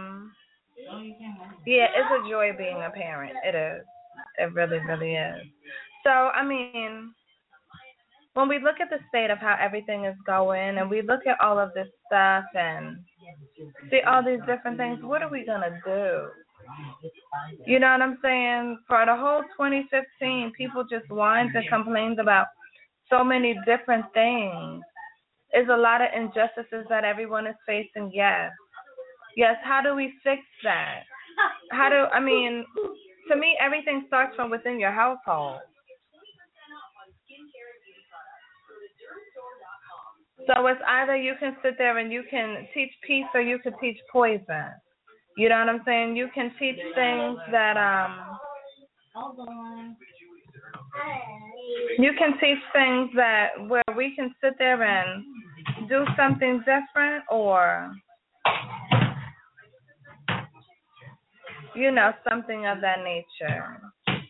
yeah, it's a joy being a parent. It is. It really, really is. So, I mean, when we look at the state of how everything is going, and we look at all of this stuff and see all these different things, what are we gonna do? You know what I'm saying? For the whole 2015, people just whines and complains about so many different things. There's a lot of injustices that everyone is facing, yes. Yes, how do we fix that? To me, everything starts from within your household. So it's either you can sit there and you can teach peace, or you can teach poison. You know what I'm saying? You can teach things that you can teach things that where we can sit there and do something different, or something of that nature.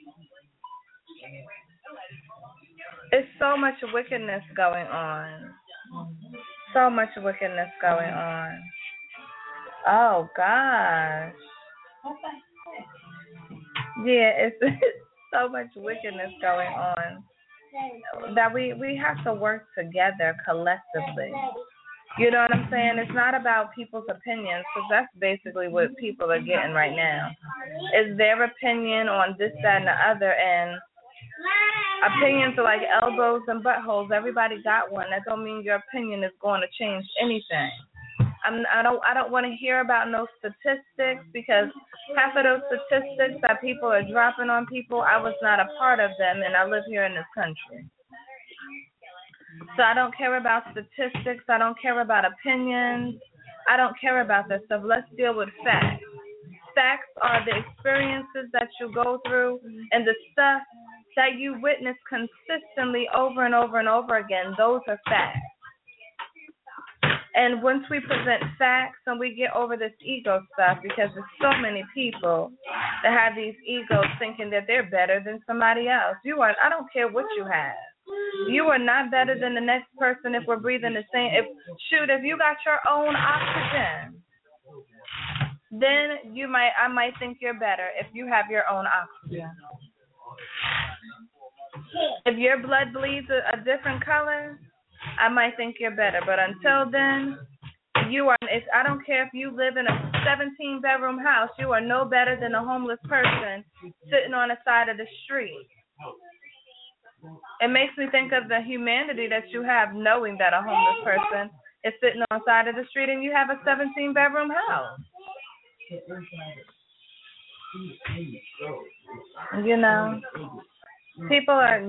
It's so much wickedness going on. So much wickedness going on. Oh gosh. Yeah, it's so much wickedness going on that we have to work together collectively. You know what I'm saying? It's not about people's opinions, because that's basically what people are getting right now. It's their opinion on this, that, and the other, and opinions are like elbows and buttholes. Everybody got one. That don't mean your opinion is going to change anything. I don't want to hear about no statistics, because half of those statistics that people are dropping on people, I was not a part of them, and I live here in this country. So I don't care about statistics. I don't care about opinions. I don't care about that stuff. Let's deal with facts. Facts are the experiences that you go through and the stuff that you witness consistently over and over and over again. Those are facts. And once we present facts and we get over this ego stuff, because there's so many people that have these egos thinking that they're better than somebody else. I don't care what you have. You are not better than the next person if we're breathing the same. If you got your own oxygen, then I might think you're better if you have your own oxygen. If your blood bleeds a different color, I might think you're better. But until then, I don't care if you live in a 17-bedroom house, you are no better than a homeless person sitting on the side of the street. It makes me think of the humanity that you have knowing that a homeless person is sitting on the side of the street and you have a 17-bedroom house. You know, people are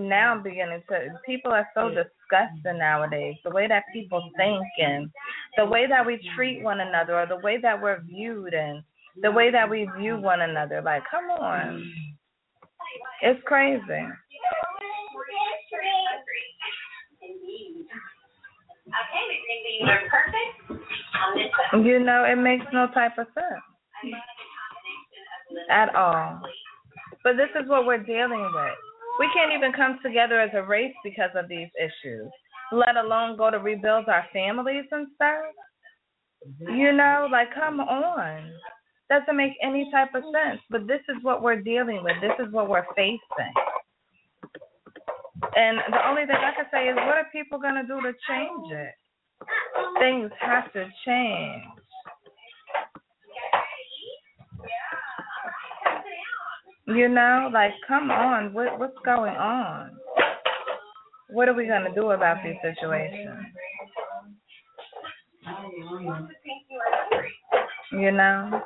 so disgusting nowadays. The way that people think and the way that we treat one another, or the way that we're viewed and the way that we view one another. Like, come on. It's crazy. You know, it makes no type of sense at all. But this is what we're dealing with. We can't even come together as a race because of these issues, let alone go to rebuild our families and stuff. You know, like, come on. Doesn't make any type of sense. But this is what we're dealing with. This is what we're facing. And the only thing I can say is, what are people going to do to change it? Things have to change. You know, like, come on. What's going on? What are we going to do about these situations? You know?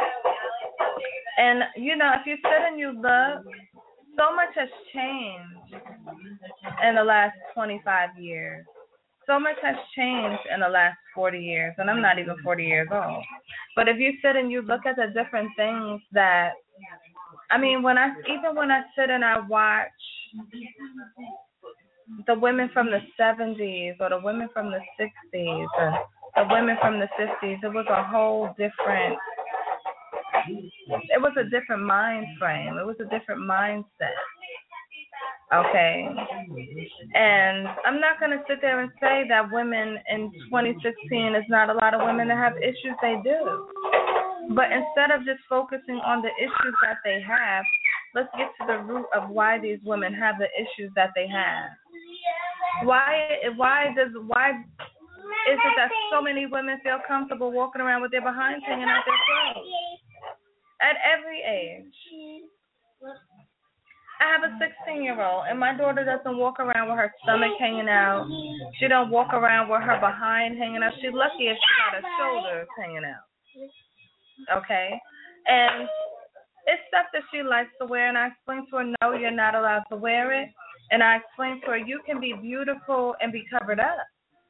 And, you know, if you sit and you look, so much has changed in the last 25 years. So much has changed in the last 40 years. And I'm not even 40 years old. But if you sit and you look at the different things that, I mean, when I sit and I watch the women from the 70s or the women from the 60s or the women from the 50s, it was a whole different, it was a different mind frame. It was a different mindset. Okay. And I'm not going to sit there and say that women in 2016 is not a lot of women that have issues. They do. But instead of just focusing on the issues that they have, let's get to the root of why these women have the issues that they have. Why is it that so many women feel comfortable walking around with their behinds hanging out their clothes? At every age. I have a 16-year-old, and my daughter doesn't walk around with her stomach hanging out. She don't walk around with her behind hanging out. She's lucky if she got her shoulders hanging out. Okay? And it's stuff that she likes to wear, and I explained to her, no, you're not allowed to wear it. And I explained to her, you can be beautiful and be covered up.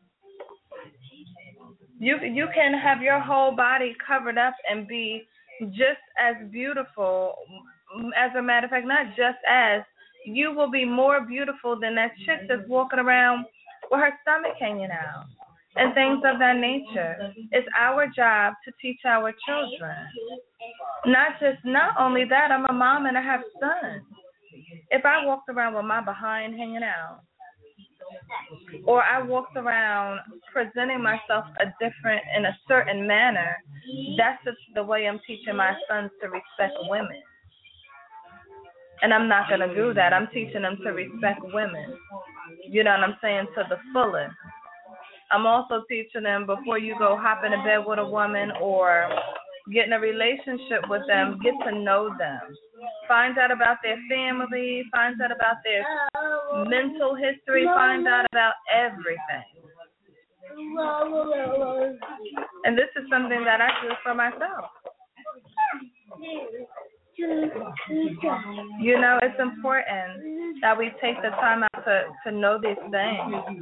You can have your whole body covered up and be just as beautiful. As a matter of fact, not just as, you will be more beautiful than that chick that's walking around with her stomach hanging out and things of that nature. It's our job to teach our children. Not only that, I'm a mom and I have sons. If I walked around with my behind hanging out, or I walked around presenting myself in a certain manner, that's just the way I'm teaching my sons to respect women. And I'm not going to do that. I'm teaching them to respect women. You know what I'm saying? To the fullest. I'm also teaching them, before you go hop in a bed with a woman or get in a relationship with them, get to know them. Find out about their family, find out about their mental history, find out about everything. And this is something that I do for myself. You know, it's important that we take the time out to know these things.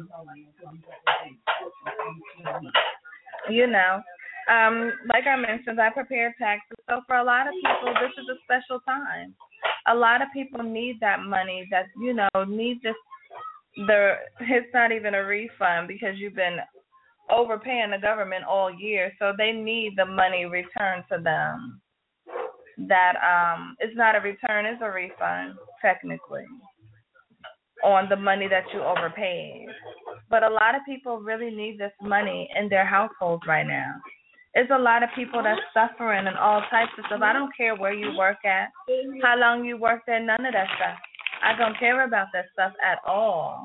You know, like I mentioned, I prepare taxes. So for a lot of people, this is a special time. A lot of people need that money, that, you know, need this. It's not even a refund because you've been overpaying the government all year, so they need the money returned to them. That it's not a return, it's a refund, technically, on the money that you overpaid. But a lot of people really need this money in their households right now. It's a lot of people that's suffering and all types of stuff. I don't care where you work at, how long you work there, none of that stuff. I don't care about that stuff at all.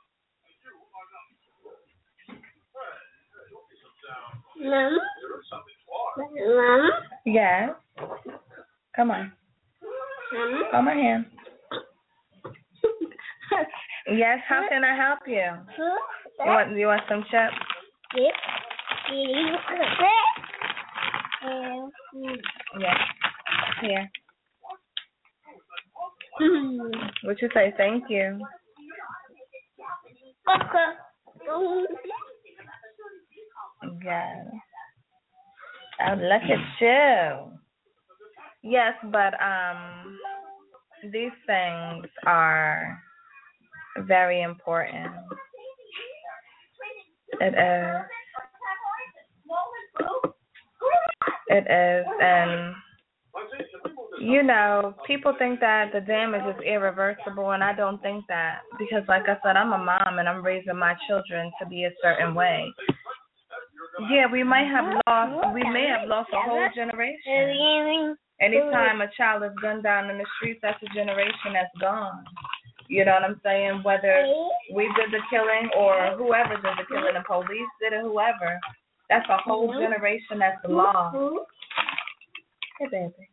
Mom? Mom? Yes. Come on. Mom? Hold my hand. Yes, how can I help you? You want some chips? Yep. Yes. Here. What you say? Thank you. Yes. Oh, look at you. Yes, but these things are very important. It is. It is, and you know, people think that the damage is irreversible, and I don't think that, because like I said, I'm a mom and I'm raising my children to be a certain way. Yeah, we may have lost a whole generation. Anytime a child is gunned down in the streets, that's a generation that's gone. You know what I'm saying? Whether we did the killing or whoever did the killing, the police did it, whoever, that's a whole generation that's lost. Hey, baby.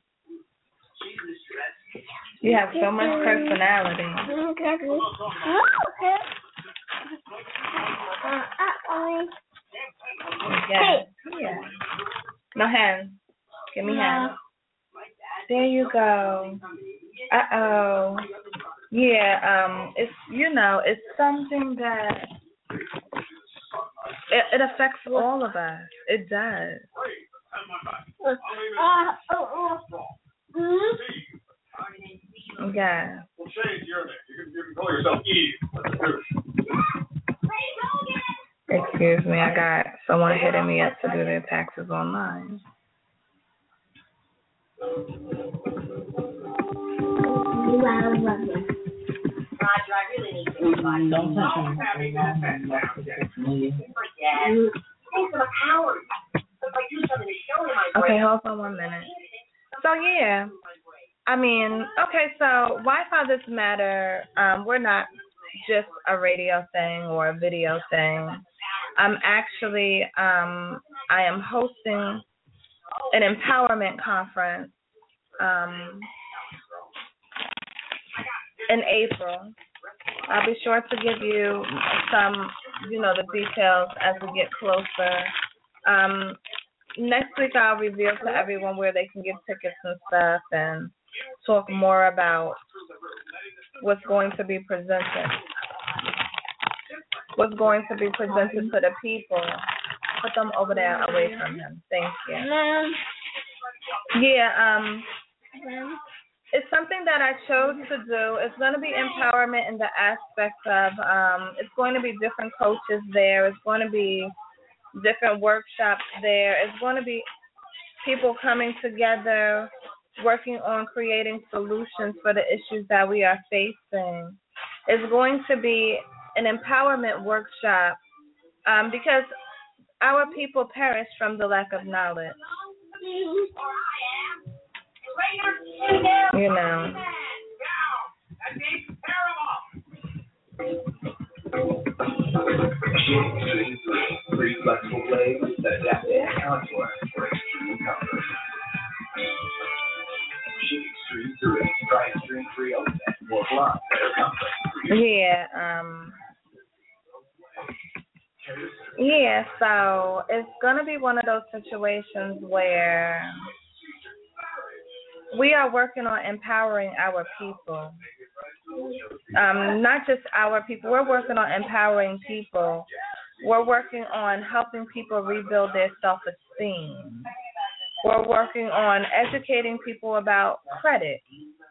You have so much personality. Yeah. No hands. Give me hands. There you go. Uh-oh. Yeah, it's, you know, it's something that it affects all of us. It does. Yeah. Excuse me, I got someone hitting me up to do their taxes online. Don't touch him. Okay, hold on 1 minute. So yeah, I mean, okay, so Wi-Fi doesn't matter. We're not just a radio thing or a video thing. I'm actually, I am hosting an empowerment conference in April. I'll be sure to give you some, you know, the details as we get closer. Next week I'll reveal to everyone where they can get tickets and stuff and talk more about what's going to be presented. What's going to be presented to the people. Put them over there away from him. Thank you. Yeah, it's something that I chose to do. It's going to be empowerment in the aspect of, it's going to be different coaches there. It's going to be different workshops there. It's going to be people coming together, working on creating solutions for the issues that we are facing. It's going to be an empowerment workshop because our people perish from the lack of knowledge. You know. Three flexible blades that adapt to any contour for extreme comfort. Extreme 3. Try Extreme 3 Ultimate. More block, better comfort. Yeah, so it's going to be one of those situations where we are working on empowering our people. Not just our people. We're working on empowering people. We're working on helping people rebuild their self-esteem. We're working on educating people about credit.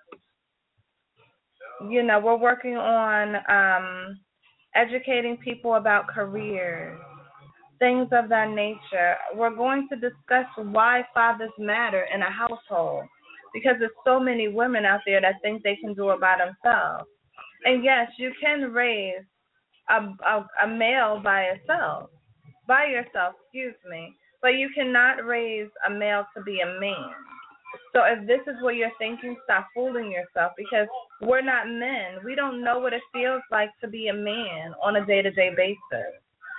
You know, we're working on educating people about careers. things of that nature. We're going to discuss why fathers matter in a household, because there's so many women out there that think they can do it by themselves. And yes, you can raise a male by yourself, but you cannot raise a male to be a man. So if this is what you're thinking, stop fooling yourself, because we're not men. We don't know what it feels like to be a man on a day-to-day basis.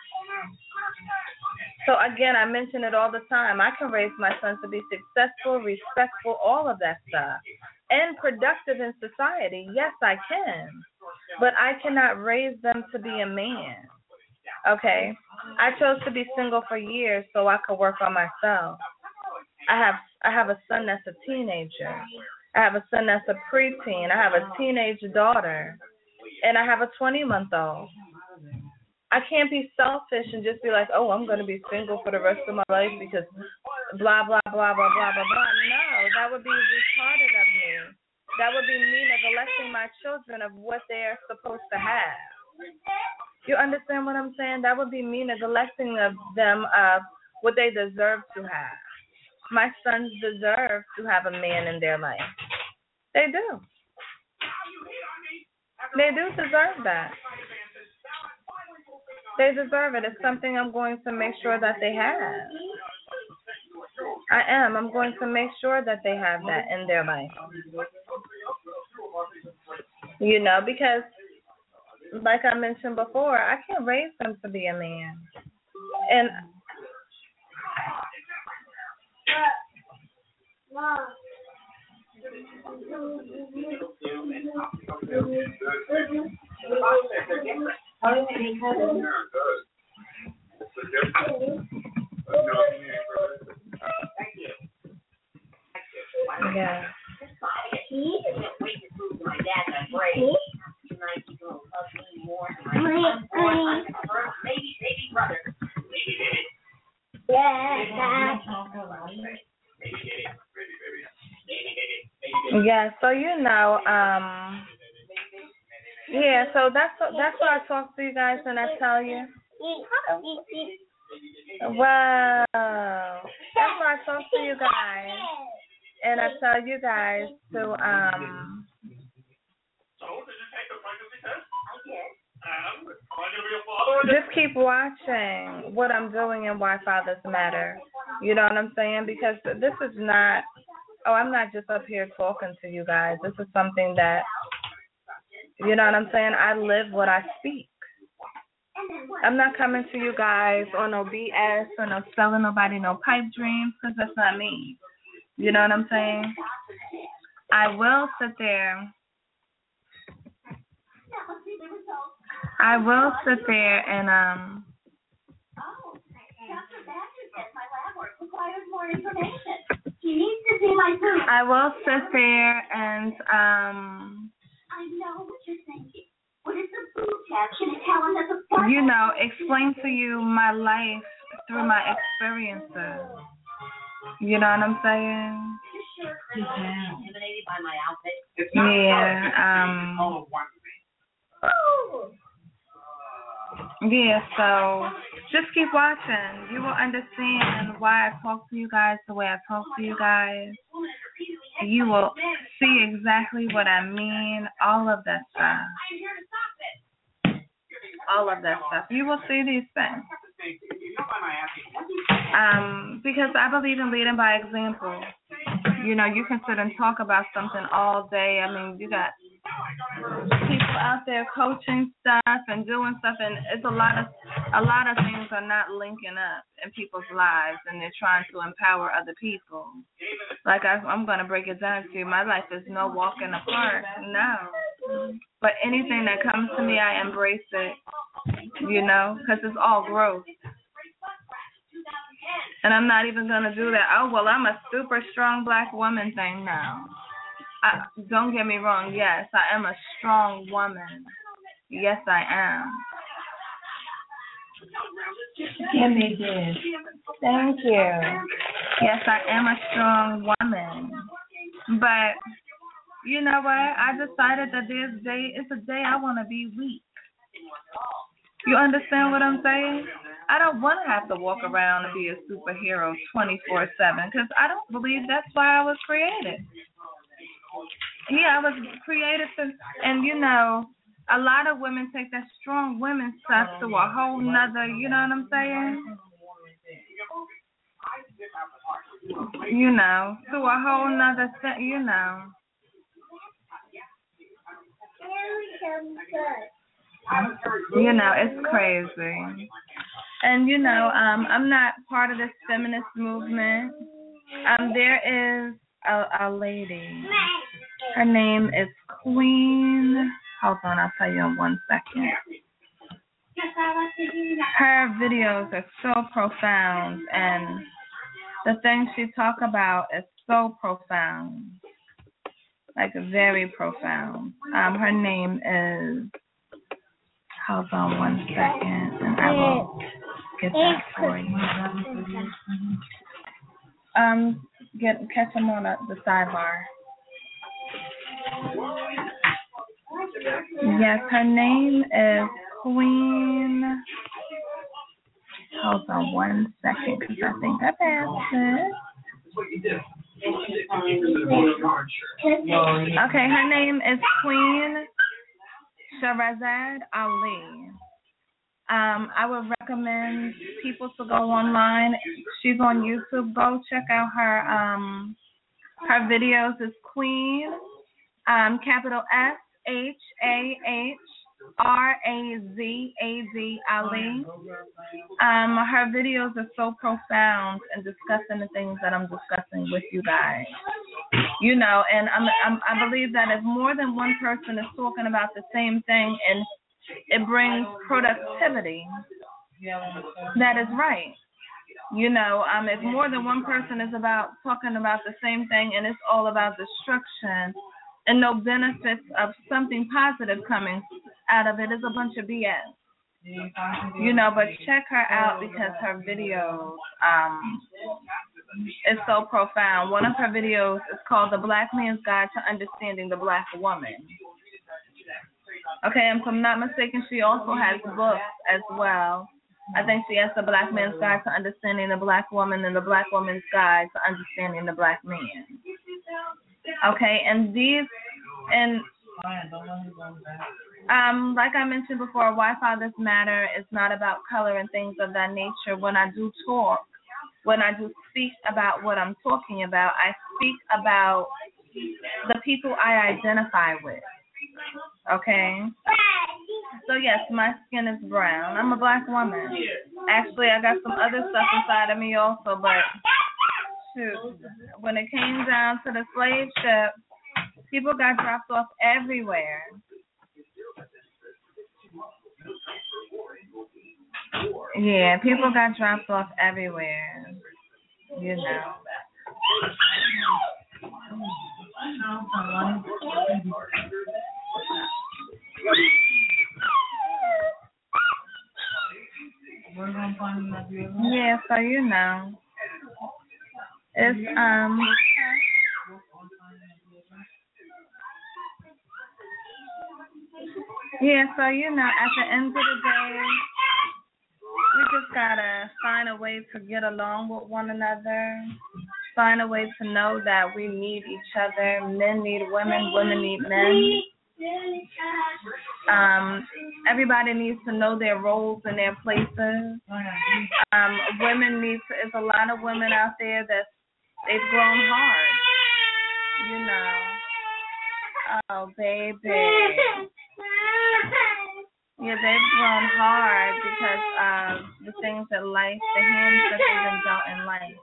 So again, I mention it all the time. I can raise my sons to be successful, respectful, all of that stuff, and productive in society. Yes, I can. But I cannot raise them to be a man. Okay? I chose to be single for years so I could work on myself. I have a son that's a teenager. I have a son that's a preteen. I have a teenage daughter. And I have a 20-month-old. I can't be selfish and just be like, oh, I'm going to be single for the rest of my life because blah, blah, blah, blah, blah, blah, blah. No, that would be retarded of me. That would be me neglecting my children of what they're supposed to have. You understand what I'm saying? That would be me neglecting of them of what they deserve to have. My sons deserve to have a man in their life. They do. They do deserve that. They deserve it. It's something I'm going to make sure that they have. I am. I'm going to make sure that they have that in their life. You know, because like I mentioned before, I can't raise them to be a man. And yeah. Yeah, so yeah, so that's what I talk to you guys and I tell you. Wow. That's why I talk to you guys and I tell you guys to just keep watching what I'm doing and why fathers matter. You know what I'm saying? Because this is not, I'm not just up here talking to you guys. This is something that, you know what I'm saying? I live what I speak. I'm not coming to you guys on no BS or no selling nobody no pipe dreams, because that's not me. You know what I'm saying? I will sit there and I will sit there and I know what you're thinking. What is the food tab? Should it tell him that the you know, explain to you my life through my experiences. You know what I'm saying? Yeah, so just keep watching. You will understand why I talk to you guys the way I talk to you guys. You will see exactly what I mean, all of that stuff. All of that stuff. You will see these things. Because I believe in leading by example. You know, you can sit and talk about something all day. I mean, you got people out there coaching stuff and doing stuff, and it's a lot of things are not linking up in people's lives, and they're trying to empower other people. Like I'm going to break it down to you. My life is no walk in the park, no. But anything that comes to me, I embrace it, you know, because it's all growth. And I'm not even going to do that, oh, well, I'm a super strong black woman thing now. Don't get me wrong, yes, I am a strong woman. Yes, I am. Give me this. Thank you. Yes, I am a strong woman. But you know what? I decided that this day is a day I want to be weak. You understand what I'm saying? I don't want to have to walk around and be a superhero 24/7 because I don't believe that's why I was created. Yeah, I was created to, and you know, a lot of women take that strong women stuff to a whole nother, you know what I'm saying? You know, to a whole nother thing, you know. You know, it's crazy. And you know, I'm not part of this feminist movement. There is a lady. Her name is Queen. Hold on, I'll tell you in 1 second. Her videos are so profound, and the things she talk about is so profound, like very profound. Her name is. Hold on 1 second, and I will get that for you. Catch them on the sidebar. Yes, her name is Queen. Hold on 1 second, because I think I passed it. Okay, her name is Queen Shahrazad Ali. I would recommend people to go online. She's on YouTube. Go check out her videos. It's Queen, capital SHAHRAZAD Ali. Her videos are so profound and discussing the things that I'm discussing with you guys. You know, and I believe that if more than one person is talking about the same thing and it brings productivity, that is right. You know, if more than one person is talking about the same thing and it's all about destruction and no benefits of something positive coming out of it, is a bunch of BS. You know, but check her out because her videos is so profound. One of her videos is called The Black Man's Guide to Understanding the Black Woman. Okay, and if I'm not mistaken, she also has books as well. I think she has The Black Man's Guide to Understanding the Black Woman and The Black Woman's Guide to Understanding the Black Man. Okay, and these, and like I mentioned before, Why Fathers Matter is not about color and things of that nature. When I do speak about what I'm talking about, I speak about the people I identify with. Okay? So yes, my skin is brown. I'm a black woman. Actually, I got some other stuff inside of me also, but shoot, when it came down to the slave ship, people got dropped off everywhere. Yeah, people got dropped off everywhere. You know. Yeah, so you know. It's yeah, so you know, at the end of the day, we just gotta find a way to get along with one another. Find a way to know that we need each other. Men need women, women need men. Everybody needs to know their roles and their places. Women need to, there's a lot of women out there that they've grown hard. You know. Oh, baby. Yeah, they've grown hard because of the things that life, the hands that they've been dealt in life.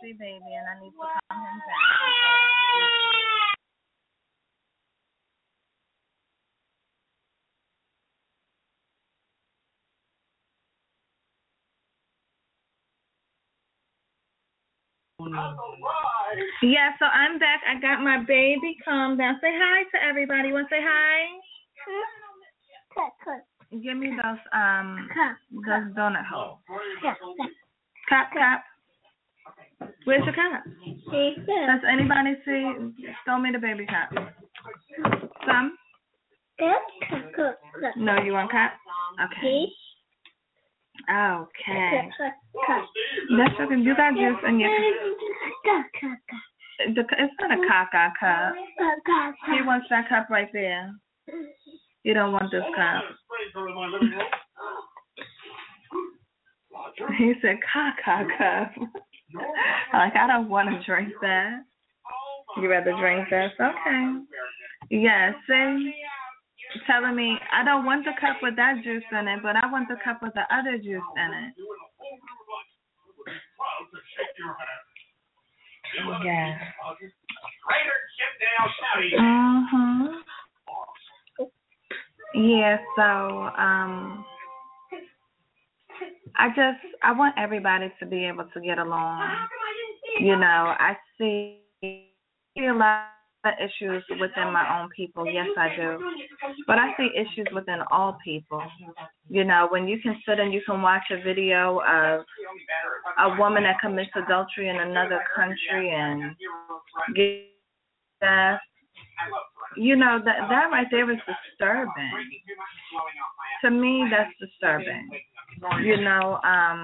naughty baby, and I need to calm him down. Yeah, so I'm back. I got my baby calm down. Say hi to everybody. You want to say hi? Give me those donut holes. Cup. Where's your cup? Does anybody see? Throw me the baby cup. Some? No, you want cup? Okay. Okay. That's okay. You got juice in your cup. It's not a caca cup. He wants that cup right there. You don't want this cup. He said caca cup. Like, I don't want to drink that. You rather drink this? Okay. Yeah, see? Telling me, I don't want the cup with that juice in it, but I want the cup with the other juice in it. Yeah. Yeah, so I want everybody to be able to get along. You know, I see a lot of issues within my own people. Yes, I do. But I see issues within all people. You know, when you can sit and you can watch a video of a woman that commits adultery in another country and get that, you know, that right there is disturbing. To me, that's disturbing. You know,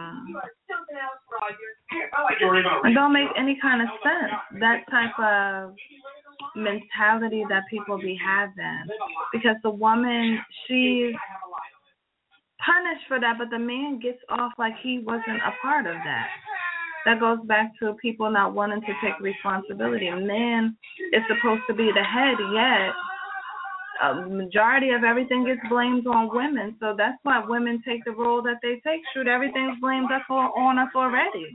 it don't make any kind of sense, that type of mentality that people be having. Because the woman, she's punished for that, but the man gets off like he wasn't a part of that. That goes back to people not wanting to take responsibility. Man is supposed to be the head, yet a majority of everything gets blamed on women. So that's why women take the role that they take. Shoot, everything's blamed on us already.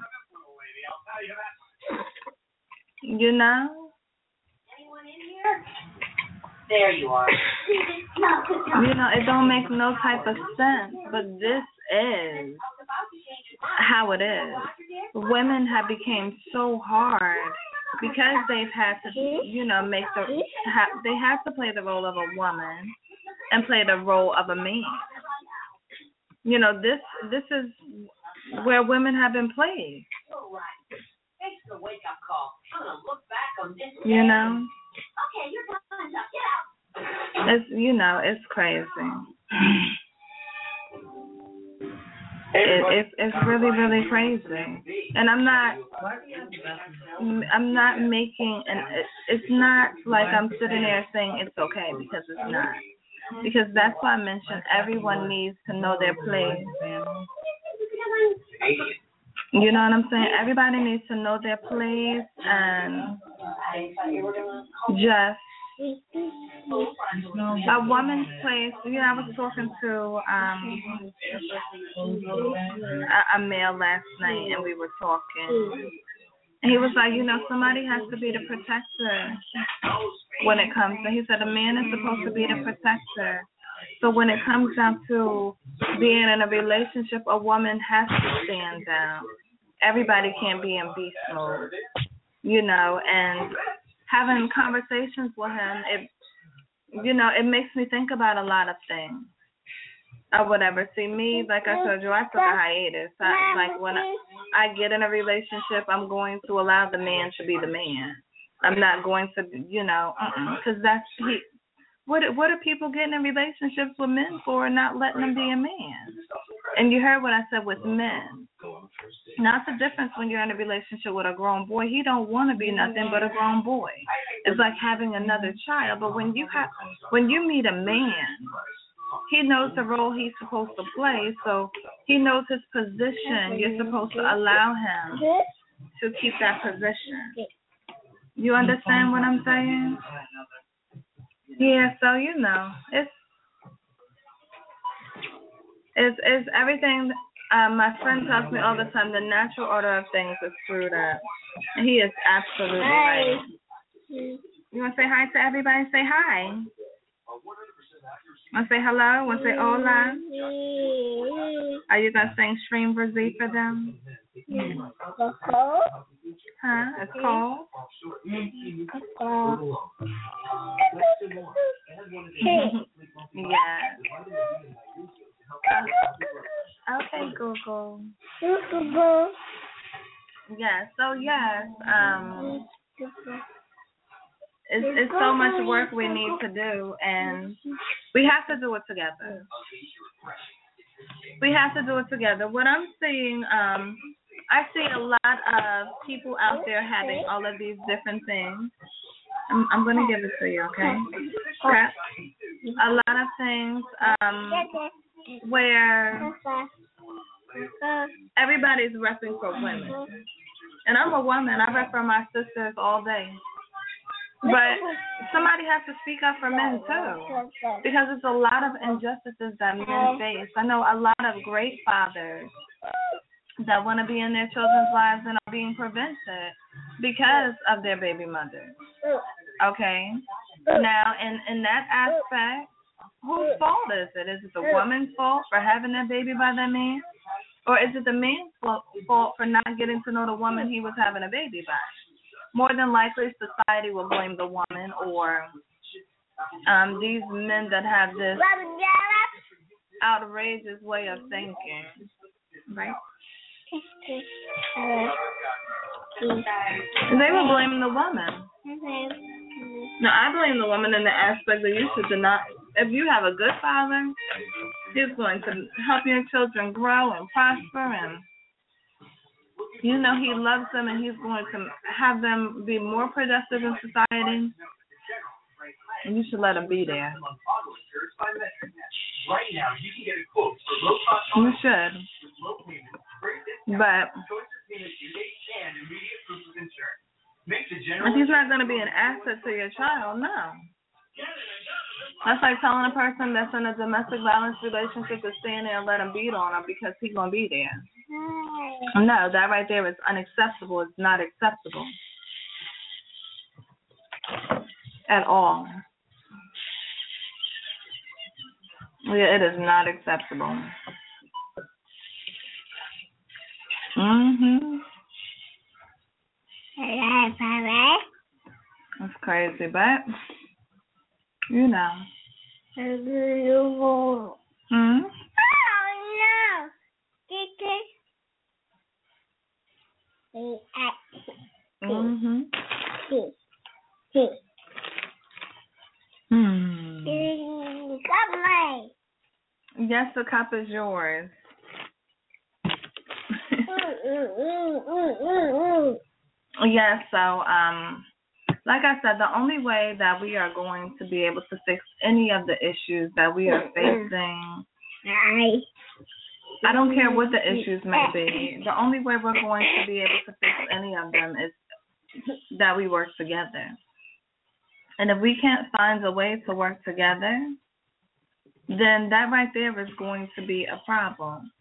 You know? Anyone in here? There you are. You know, it don't make no type of sense, but this is how it is. Women have become so hard because they've had to, you know, they have to play the role of a woman and play the role of a man. You know, this is where women have been played. Thanks for the wake-up call. I'm going to look back on this. You know? Okay, you're done. Now get out. It's, you know, it's crazy. It's really, really crazy. And I'm not making, and it's not like I'm sitting there saying it's okay, because it's not. Because that's why I mentioned everyone needs to know their place. You know what I'm saying? Everybody needs to know their place and just a woman's place. You know, I was talking to a male last night, and we were talking. And he was like, you know, somebody has to be the protector when it comes to, he said a man is supposed to be the protector. So when it comes down to being in a relationship, a woman has to stand down. Everybody can't be in beast mode, you know, and having conversations with him, it makes me think about a lot of things or whatever. See, me, like I told you, I took a hiatus. Like when I get in a relationship, I'm going to allow the man to be the man. I'm not going to, you know, because what are people getting in relationships with men for, not letting them be a man? And you heard what I said with men. Now, it's a difference when you're in a relationship with a grown boy. He don't want to be nothing but a grown boy. It's like having another child. But when you meet a man, he knows the role he's supposed to play, so he knows his position. You're supposed to allow him to keep that position. You understand what I'm saying? Yeah, so you know, it's everything. My friend tells me all the time, the natural order of things is screwed up. He is absolutely right. You want to say hi to everybody? Say hi. Want to say hello? Want to say hola? Are you going to sing Stream Brazil for them? Huh? It's cold? Yeah. Okay, Google. Yeah, so yes, it's so much work we need to do, and we have to do it together. We have to do it together. What I'm seeing, I see a lot of people out there having all of these different things. I'm going to give it to you, okay? Crap. A lot of things where everybody's repping for women. And I'm a woman. I rep for my sisters all day. But somebody has to speak up for men, too, because there's a lot of injustices that men face. I know a lot of great fathers that want to be in their children's lives and are being prevented because of their baby mothers. Okay? Now, in that aspect, whose fault is it? Is it the woman's fault for having that baby by that man? Or is it the man's fault for not getting to know the woman he was having a baby by? More than likely, society will blame the woman or these men that have this outrageous way of thinking, right? They will blame the woman. Now, I blame the woman in the aspect that you should not. If you have a good father, he's going to help your children grow and prosper, and you know he loves them, and he's going to have them be more productive in society. And you should let him be there. You should. But if he's not going to be an asset to your child, no. That's like telling a person that's in a domestic violence relationship to stand there and let him beat on her because he's going to be there. No, that right there is unacceptable. It's not acceptable at all. Yeah, it is not acceptable. That's crazy, but you know. Yes, the cup is yours. Yes, so like I said, the only way that we are going to be able to fix any of the issues that we are facing, I don't care what the issues may be, the only way we're going to be able to fix any of them is that we work together. And if we can't find a way to work together, then that right there is going to be a problem.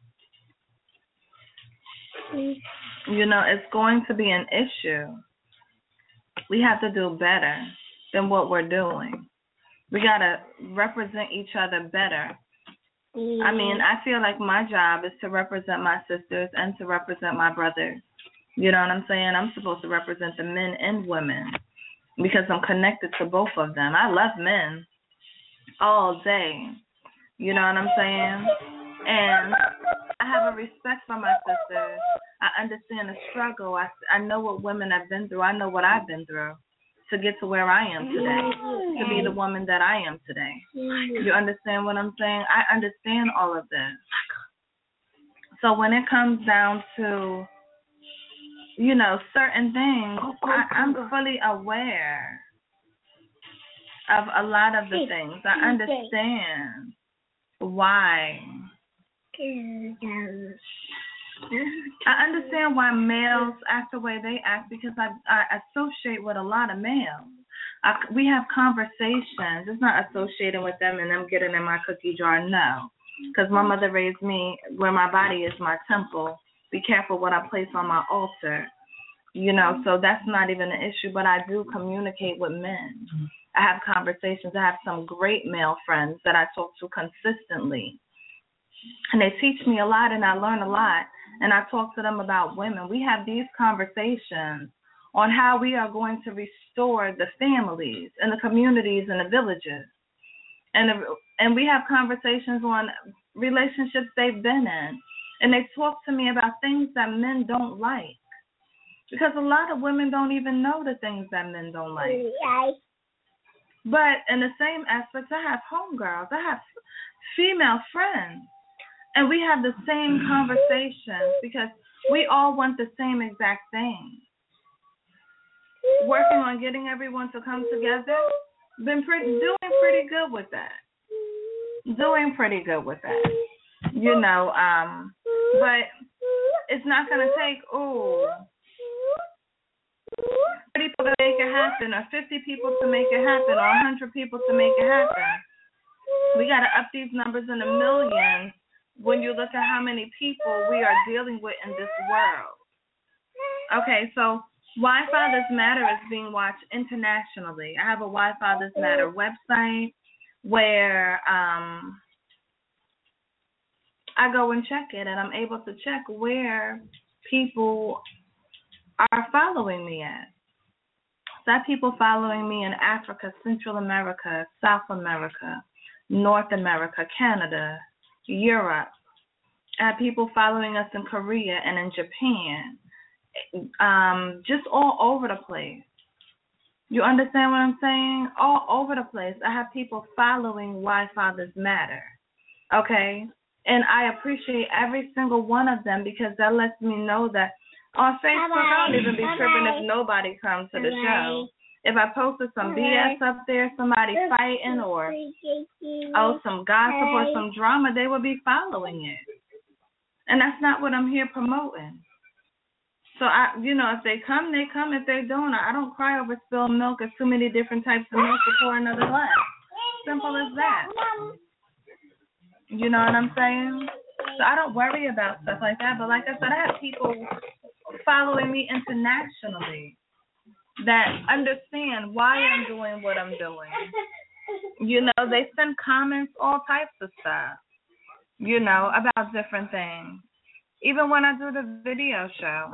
You know, it's going to be an issue. We have to do better than what we're doing. We got to represent each other better. I mean, I feel like my job is to represent my sisters and to represent my brothers. You know what I'm saying? I'm supposed to represent the men and women because I'm connected to both of them. I love men all day. You know what I'm saying? And I have a respect for my sisters. I understand the struggle. I know what women have been through. I know what I've been through to get to where I am today, to be the woman that I am today. You understand what I'm saying? I understand all of this. So when it comes down to, you know, certain things, I'm fully aware of a lot of the things. I understand why. I understand why males act the way they act because I associate with a lot of males. We have conversations. It's not associating with them and them getting in my cookie jar, no. Because my mother raised me where my body is my temple. Be careful what I place on my altar. So that's not even an issue, but I do communicate with men. I have conversations. I have some great male friends that I talk to consistently, and they teach me a lot, and I learn a lot, and I talk to them about women. We have these conversations on how we are going to restore the families and the communities and the villages. And we have conversations on relationships they've been in. And they talk to me about things that men don't like. Because a lot of women don't even know the things that men don't like. But in the same aspect, I have homegirls. I have female friends. And we have the same conversations because we all want the same exact thing. Working on getting everyone to come together, doing pretty good with that. But it's not going to take 30 people to make it happen, or 50 people to make it happen, or 100 people to make it happen. We got to up these numbers in the millions when you look at how many people we are dealing with in this world. Okay, so Why Fathers Matter is being watched internationally. I have a Why Fathers Matter website where I go and check it, and I'm able to check where people are following me at. So I have people following me in Africa, Central America, South America, North America, Canada, Europe. I have people following us in Korea and in Japan. Just all over the place. You understand what I'm saying? All over the place. I have people following Why Fathers Matter. Okay? And I appreciate every single one of them because that lets me know that on Facebook I don't even be tripping if nobody comes to the show. If I posted some BS up there, somebody fighting or some gossip or some drama, they would be following it. And that's not what I'm here promoting. So, if they come, they come. If they don't, I don't cry over spilled milk. There's too many different types of milk to pour another glass. Simple as that. You know what I'm saying? So I don't worry about stuff like that. But like I said, I have people following me internationally that understand why I'm doing what I'm doing. They send comments, all types of stuff, about different things. Even when I do the video show,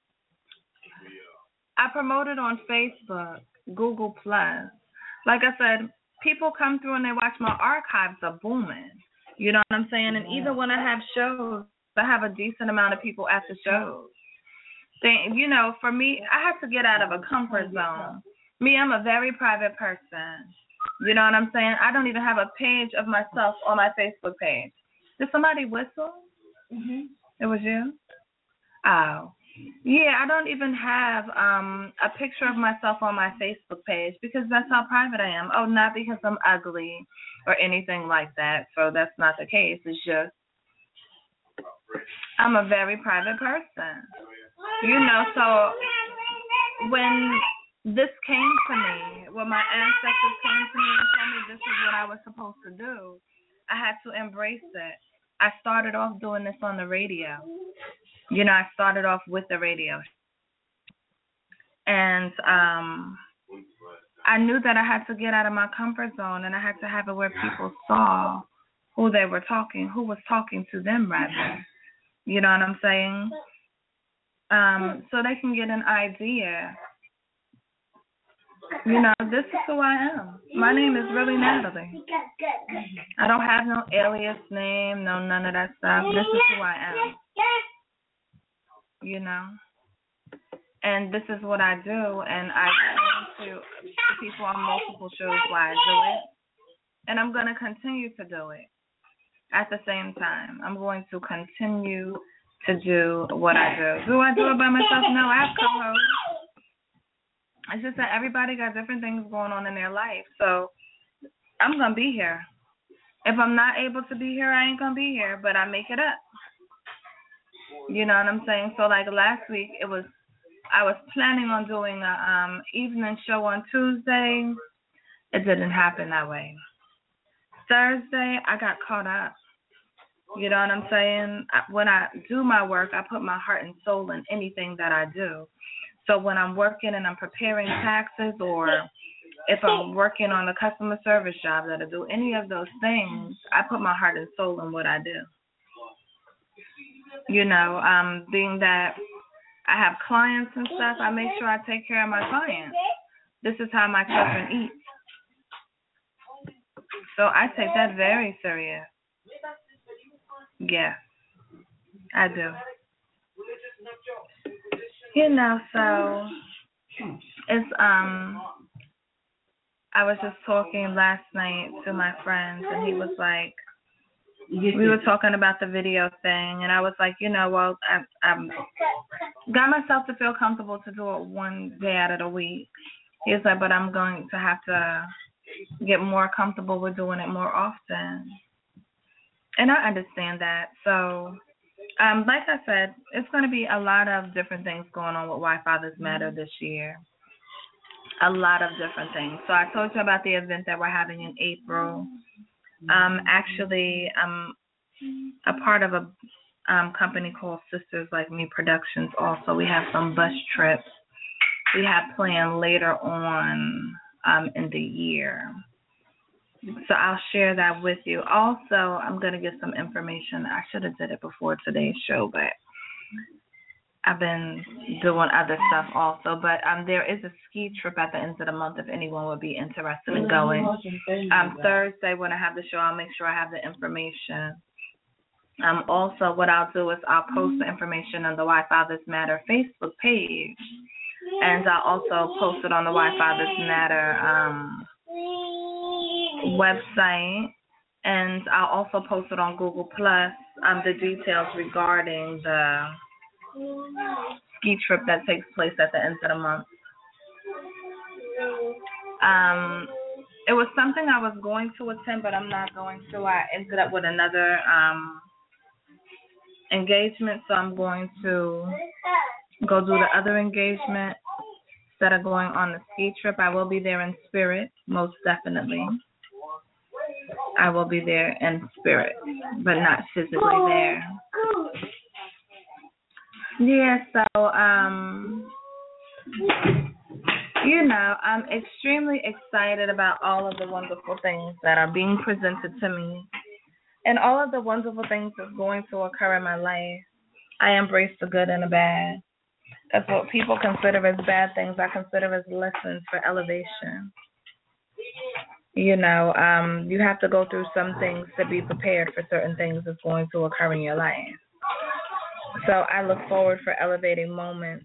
I promote it on Facebook, Google+. Like I said, people come through and they watch my archives are booming. You know what I'm saying? And even when I have shows, I have a decent amount of people at the shows. For me, I have to get out of a comfort zone. Me, I'm a very private person. You know what I'm saying? I don't even have a page of myself on my Facebook page. Did somebody whistle? Mm-hmm. It was you? Oh. Yeah, I don't even have a picture of myself on my Facebook page because that's how private I am. Oh, not because I'm ugly or anything like that. So that's not the case. It's just I'm a very private person. So when this came to me, when my ancestors came to me and told me this is what I was supposed to do, I had to embrace it. I started off doing this on the radio. I started off with the radio. And I knew that I had to get out of my comfort zone, and I had to have it where people saw who was talking to them, rather. You know what I'm saying? So they can get an idea. This is who I am. My name is really Natalie. I don't have no alias name, none of that stuff. This is who I am. And this is what I do, and I explain to people on multiple shows why I do it, and I'm going to continue to do it. At the same time, I'm going to continue to do what I do. Do I do it by myself? No, I have co-hosts. It's just that everybody got different things going on in their life, so I'm going to be here. If I'm not able to be here, I ain't going to be here, but I make it up. You know what I'm saying? So like last week, I was planning on doing a evening show on Tuesday. It didn't happen that way. Thursday, I got caught up. You know what I'm saying? When I do my work, I put my heart and soul in anything that I do. So when I'm working and I'm preparing taxes, or if I'm working on a customer service job that I do, any of those things, I put my heart and soul in what I do. Being that I have clients and stuff, I make sure I take care of my clients. This is how my children eat. So I take that very serious. Yes, I do. So it's I was just talking last night to my friends, and he was like, we were talking about the video thing, and I was like, well, I got myself to feel comfortable to do it one day out of the week. He was like, but I'm going to have to get more comfortable with doing it more often. And I understand that. So, like I said, it's going to be a lot of different things going on with Why Fathers Matter this year. A lot of different things. So I told you about the event that we're having in April. Actually, I'm a part of a company called Sisters Like Me Productions also. We have some bus trips we have planned later on in the year. So I'll share that with you. Also, I'm going to get some information. I should have did it before today's show, but I've been doing other stuff also. But there is a ski trip at the end of the month if anyone would be interested in going. Thursday when I have the show, I'll make sure I have the information. Also, what I'll do is I'll post the information on the Why Fathers Matter Facebook page. And I'll also post it on the Why Fathers Matter website, and I'll also post it on Google Plus, the details regarding the ski trip that takes place at the end of the month. It was something I was going to attend, but I'm not going to. I ended up with another engagement, so I'm going to go do the other engagement that are going on the ski trip. I will be there in spirit, most definitely. I will be there in spirit, but not physically there. Yeah, so, I'm extremely excited about all of the wonderful things that are being presented to me and all of the wonderful things that's going to occur in my life. I embrace the good and the bad. That's what people consider as bad things, I consider as lessons for elevation. You have to go through some things to be prepared for certain things that's going to occur in your life. So I look forward for elevating moments,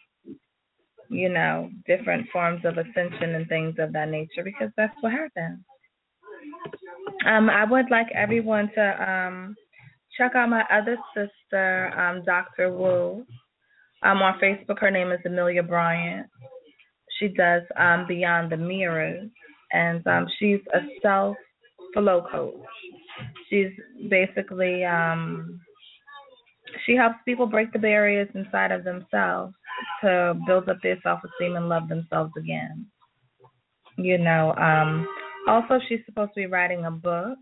different forms of ascension and things of that nature, because that's what happens. I would like everyone to check out my other sister, Dr. Wu. On Facebook, her name is Amelia Bryant. She does Beyond the Mirrors, and she's a self-flow coach. She's basically, she helps people break the barriers inside of themselves to build up their self-esteem and love themselves again. Also, she's supposed to be writing a book.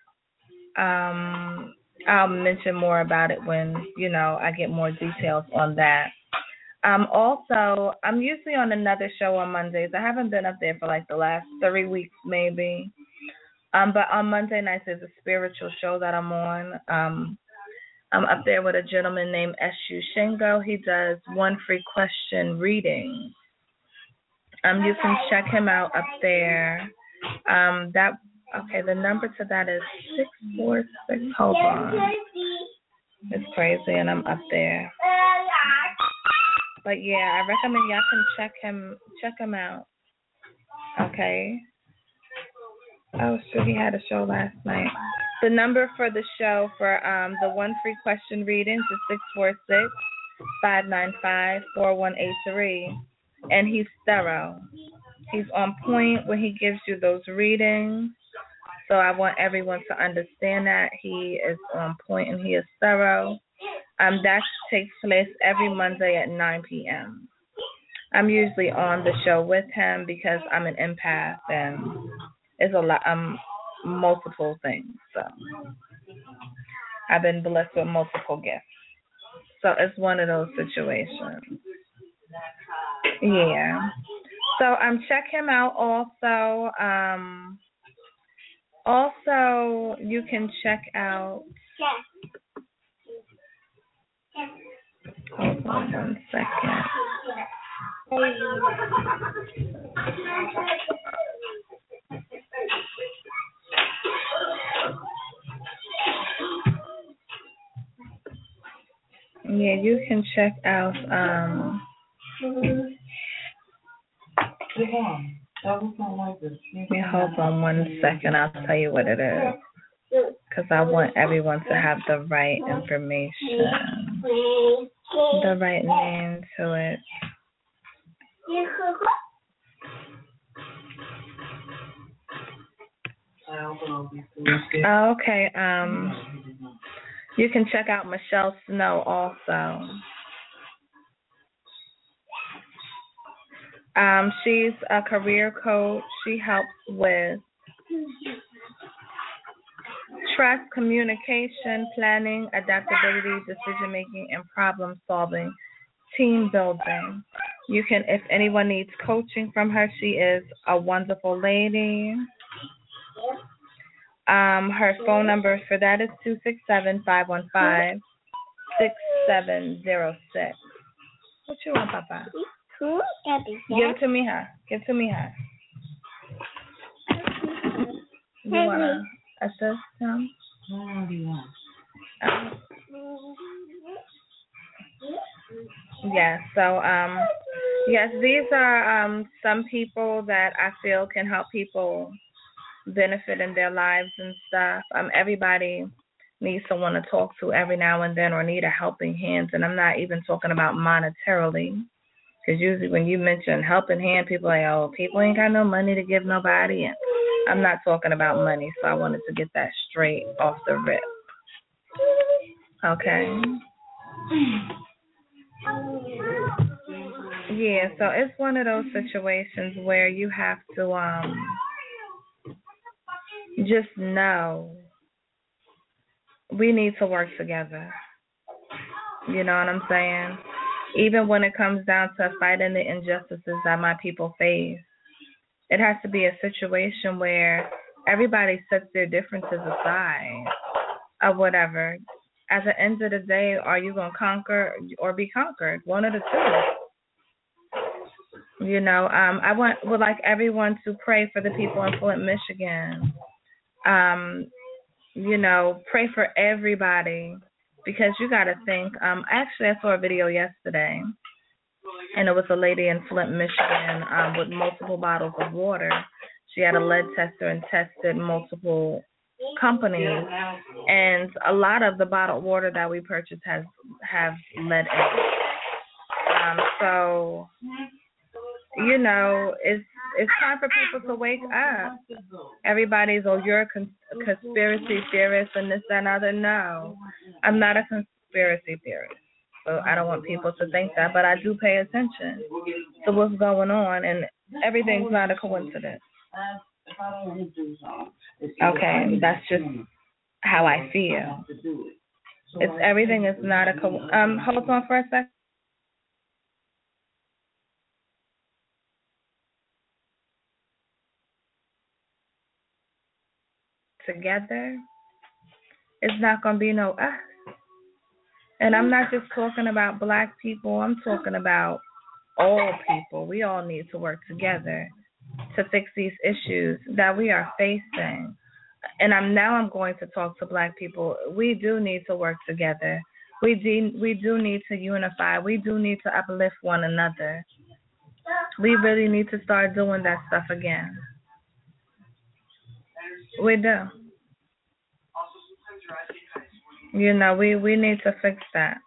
I'll mention more about it when, I get more details on that. Also, I'm usually on another show on Mondays. I haven't been up there for like the last 3 weeks maybe. But on Monday nights, there's a spiritual show that I'm on. I'm up there with a gentleman named Eshu Shingo. He does one free question reading. You can check him out up there. The number to that is 646. Hold on. It's crazy, and I'm up there. But yeah, I recommend y'all can check him out. Okay. Oh shoot, he had a show last night. The number for the show for the one free question readings is 646-595-4183, and he's thorough. He's on point when he gives you those readings. So I want everyone to understand that he is on point and he is thorough. That takes place every Monday at 9 p.m. I'm usually on the show with him because I'm an empath and it's a lot, multiple things. So I've been blessed with multiple gifts. So it's one of those situations. Yeah. So check him out also. Also you can check out hold on 1 second. Yeah, you can check out yeah, hold on 1 second, I'll tell you what it is. Because I want everyone to have the right information. The right name to it. Okay, you can check out Michelle Snow also. She's a career coach. She helps with trust, communication, planning, adaptability, decision making, and problem solving, team building. You can, if anyone needs coaching from her, she is a wonderful lady. Her phone number for that is 267-515-6706. What you want, Papa? Give it to me, huh? Give it to me, huh? You wanna assist him? Yeah. So yes, these are some people that I feel can help people benefit in their lives and stuff. Everybody needs someone to talk to every now and then, or need a helping hand, and I'm not even talking about monetarily. Because usually when you mention helping hand, people are like, oh, people ain't got no money to give nobody. And I'm not talking about money, so I wanted to get that straight off the rip. Okay? Yeah, so it's one of those situations where you have to just know we need to work together. You know what I'm saying? Even when it comes down to fighting the injustices that my people face, it has to be a situation where everybody sets their differences aside or whatever. At the end of the day, are you going to conquer or be conquered? One of the two. You know, would like everyone to pray for the people in Flint, Michigan. You know, pray for everybody. Because you got to think, actually I saw a video yesterday, and it was a lady in Flint, Michigan with multiple bottles of water. She had a lead tester and tested multiple companies, and a lot of the bottled water that we purchase have lead in it. So, you know, it's time for people to wake up. Everybody's, oh, you're a conspiracy theorist and this, that, and other. No, I'm not a conspiracy theorist. So I don't want people to think that, but I do pay attention to what's going on, and everything's not a coincidence. Okay, that's just how I feel. Everything is not a coincidence. Hold on for a second. Together, it's not going to be no us. And I'm not just talking about black people. I'm talking about all people. We all need to work together to fix these issues that we are facing. And I'm going to talk to black people. We do need to work together. We do need to unify. We do need to uplift one another. We really need to start doing that stuff again. We do. You know, we need to fix that.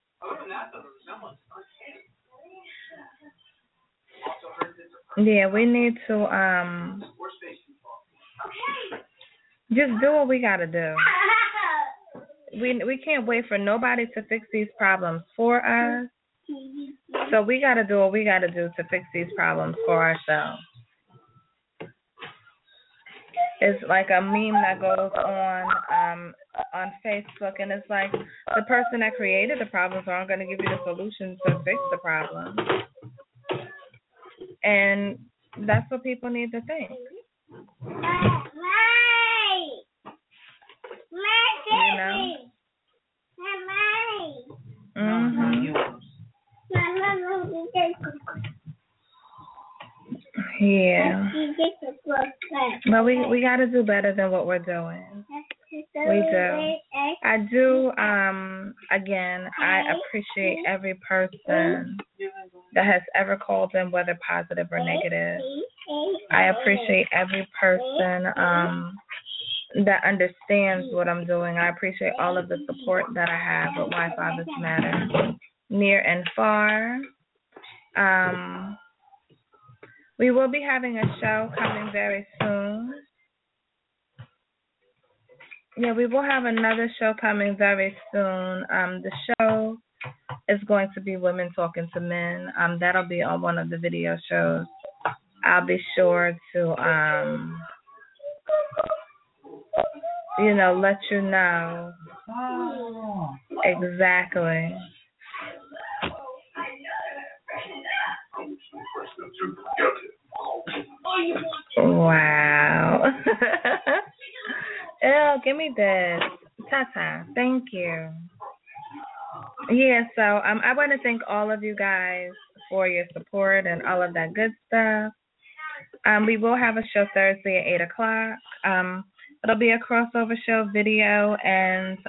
Yeah, we need to just do what we gotta do. We can't wait for nobody to fix these problems for us. So we gotta do what we gotta do to fix these problems for ourselves. It's like a meme that goes on Facebook, and it's like the person that created the problems aren't going to give you the solution to fix the problem. And that's what people need to think. You know? Yeah. But we got to do better than what we're doing. We do. I do, again, I appreciate every person that has ever called in, whether positive or negative. I appreciate every person that understands what I'm doing. I appreciate all of the support that I have with Why Fathers Matter, near and far. We will be having a show coming very soon. Yeah, we will have another show coming very soon. The show is going to be Women Talking to Men. That'll be on one of the video shows. I'll be sure to, let you know exactly. Wow. Ew, give me this. Tata, thank you. Yeah, so I want to thank all of you guys for your support and all of that good stuff. We will have a show Thursday at 8 o'clock. It'll be a crossover show, video and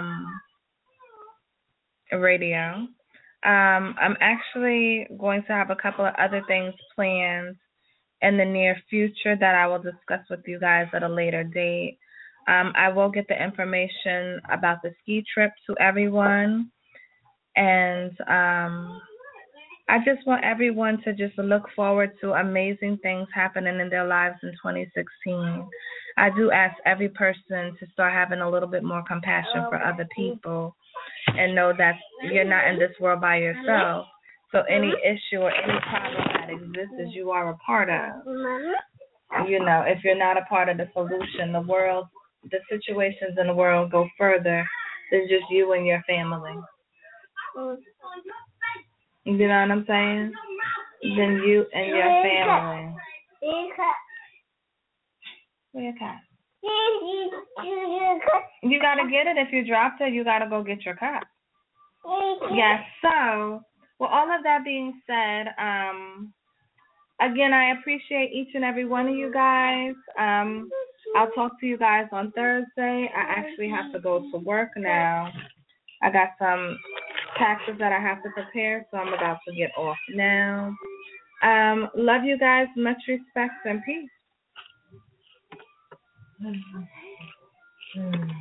radio. I'm actually going to have a couple of other things planned in the near future that I will discuss with you guys at a later date. I will get the information about the ski trip to everyone. And I just want everyone to just look forward to amazing things happening in their lives in 2016. I do ask every person to start having a little bit more compassion for other people and know that you're not in this world by yourself. So any issue or any problem that exists, you are a part of. If you're not a part of the solution, the situations in the world go further than just you and your family. You know what I'm saying? Than you and your family. Where your cat? You gotta get it. If you dropped it, you gotta go get your cup. Yes. So, with all of that being said, again, I appreciate each and every one of you guys. I'll talk to you guys on Thursday. I actually have to go to work now. I got some taxes that I have to prepare, so I'm about to get off now. Love you guys. Much respect and peace.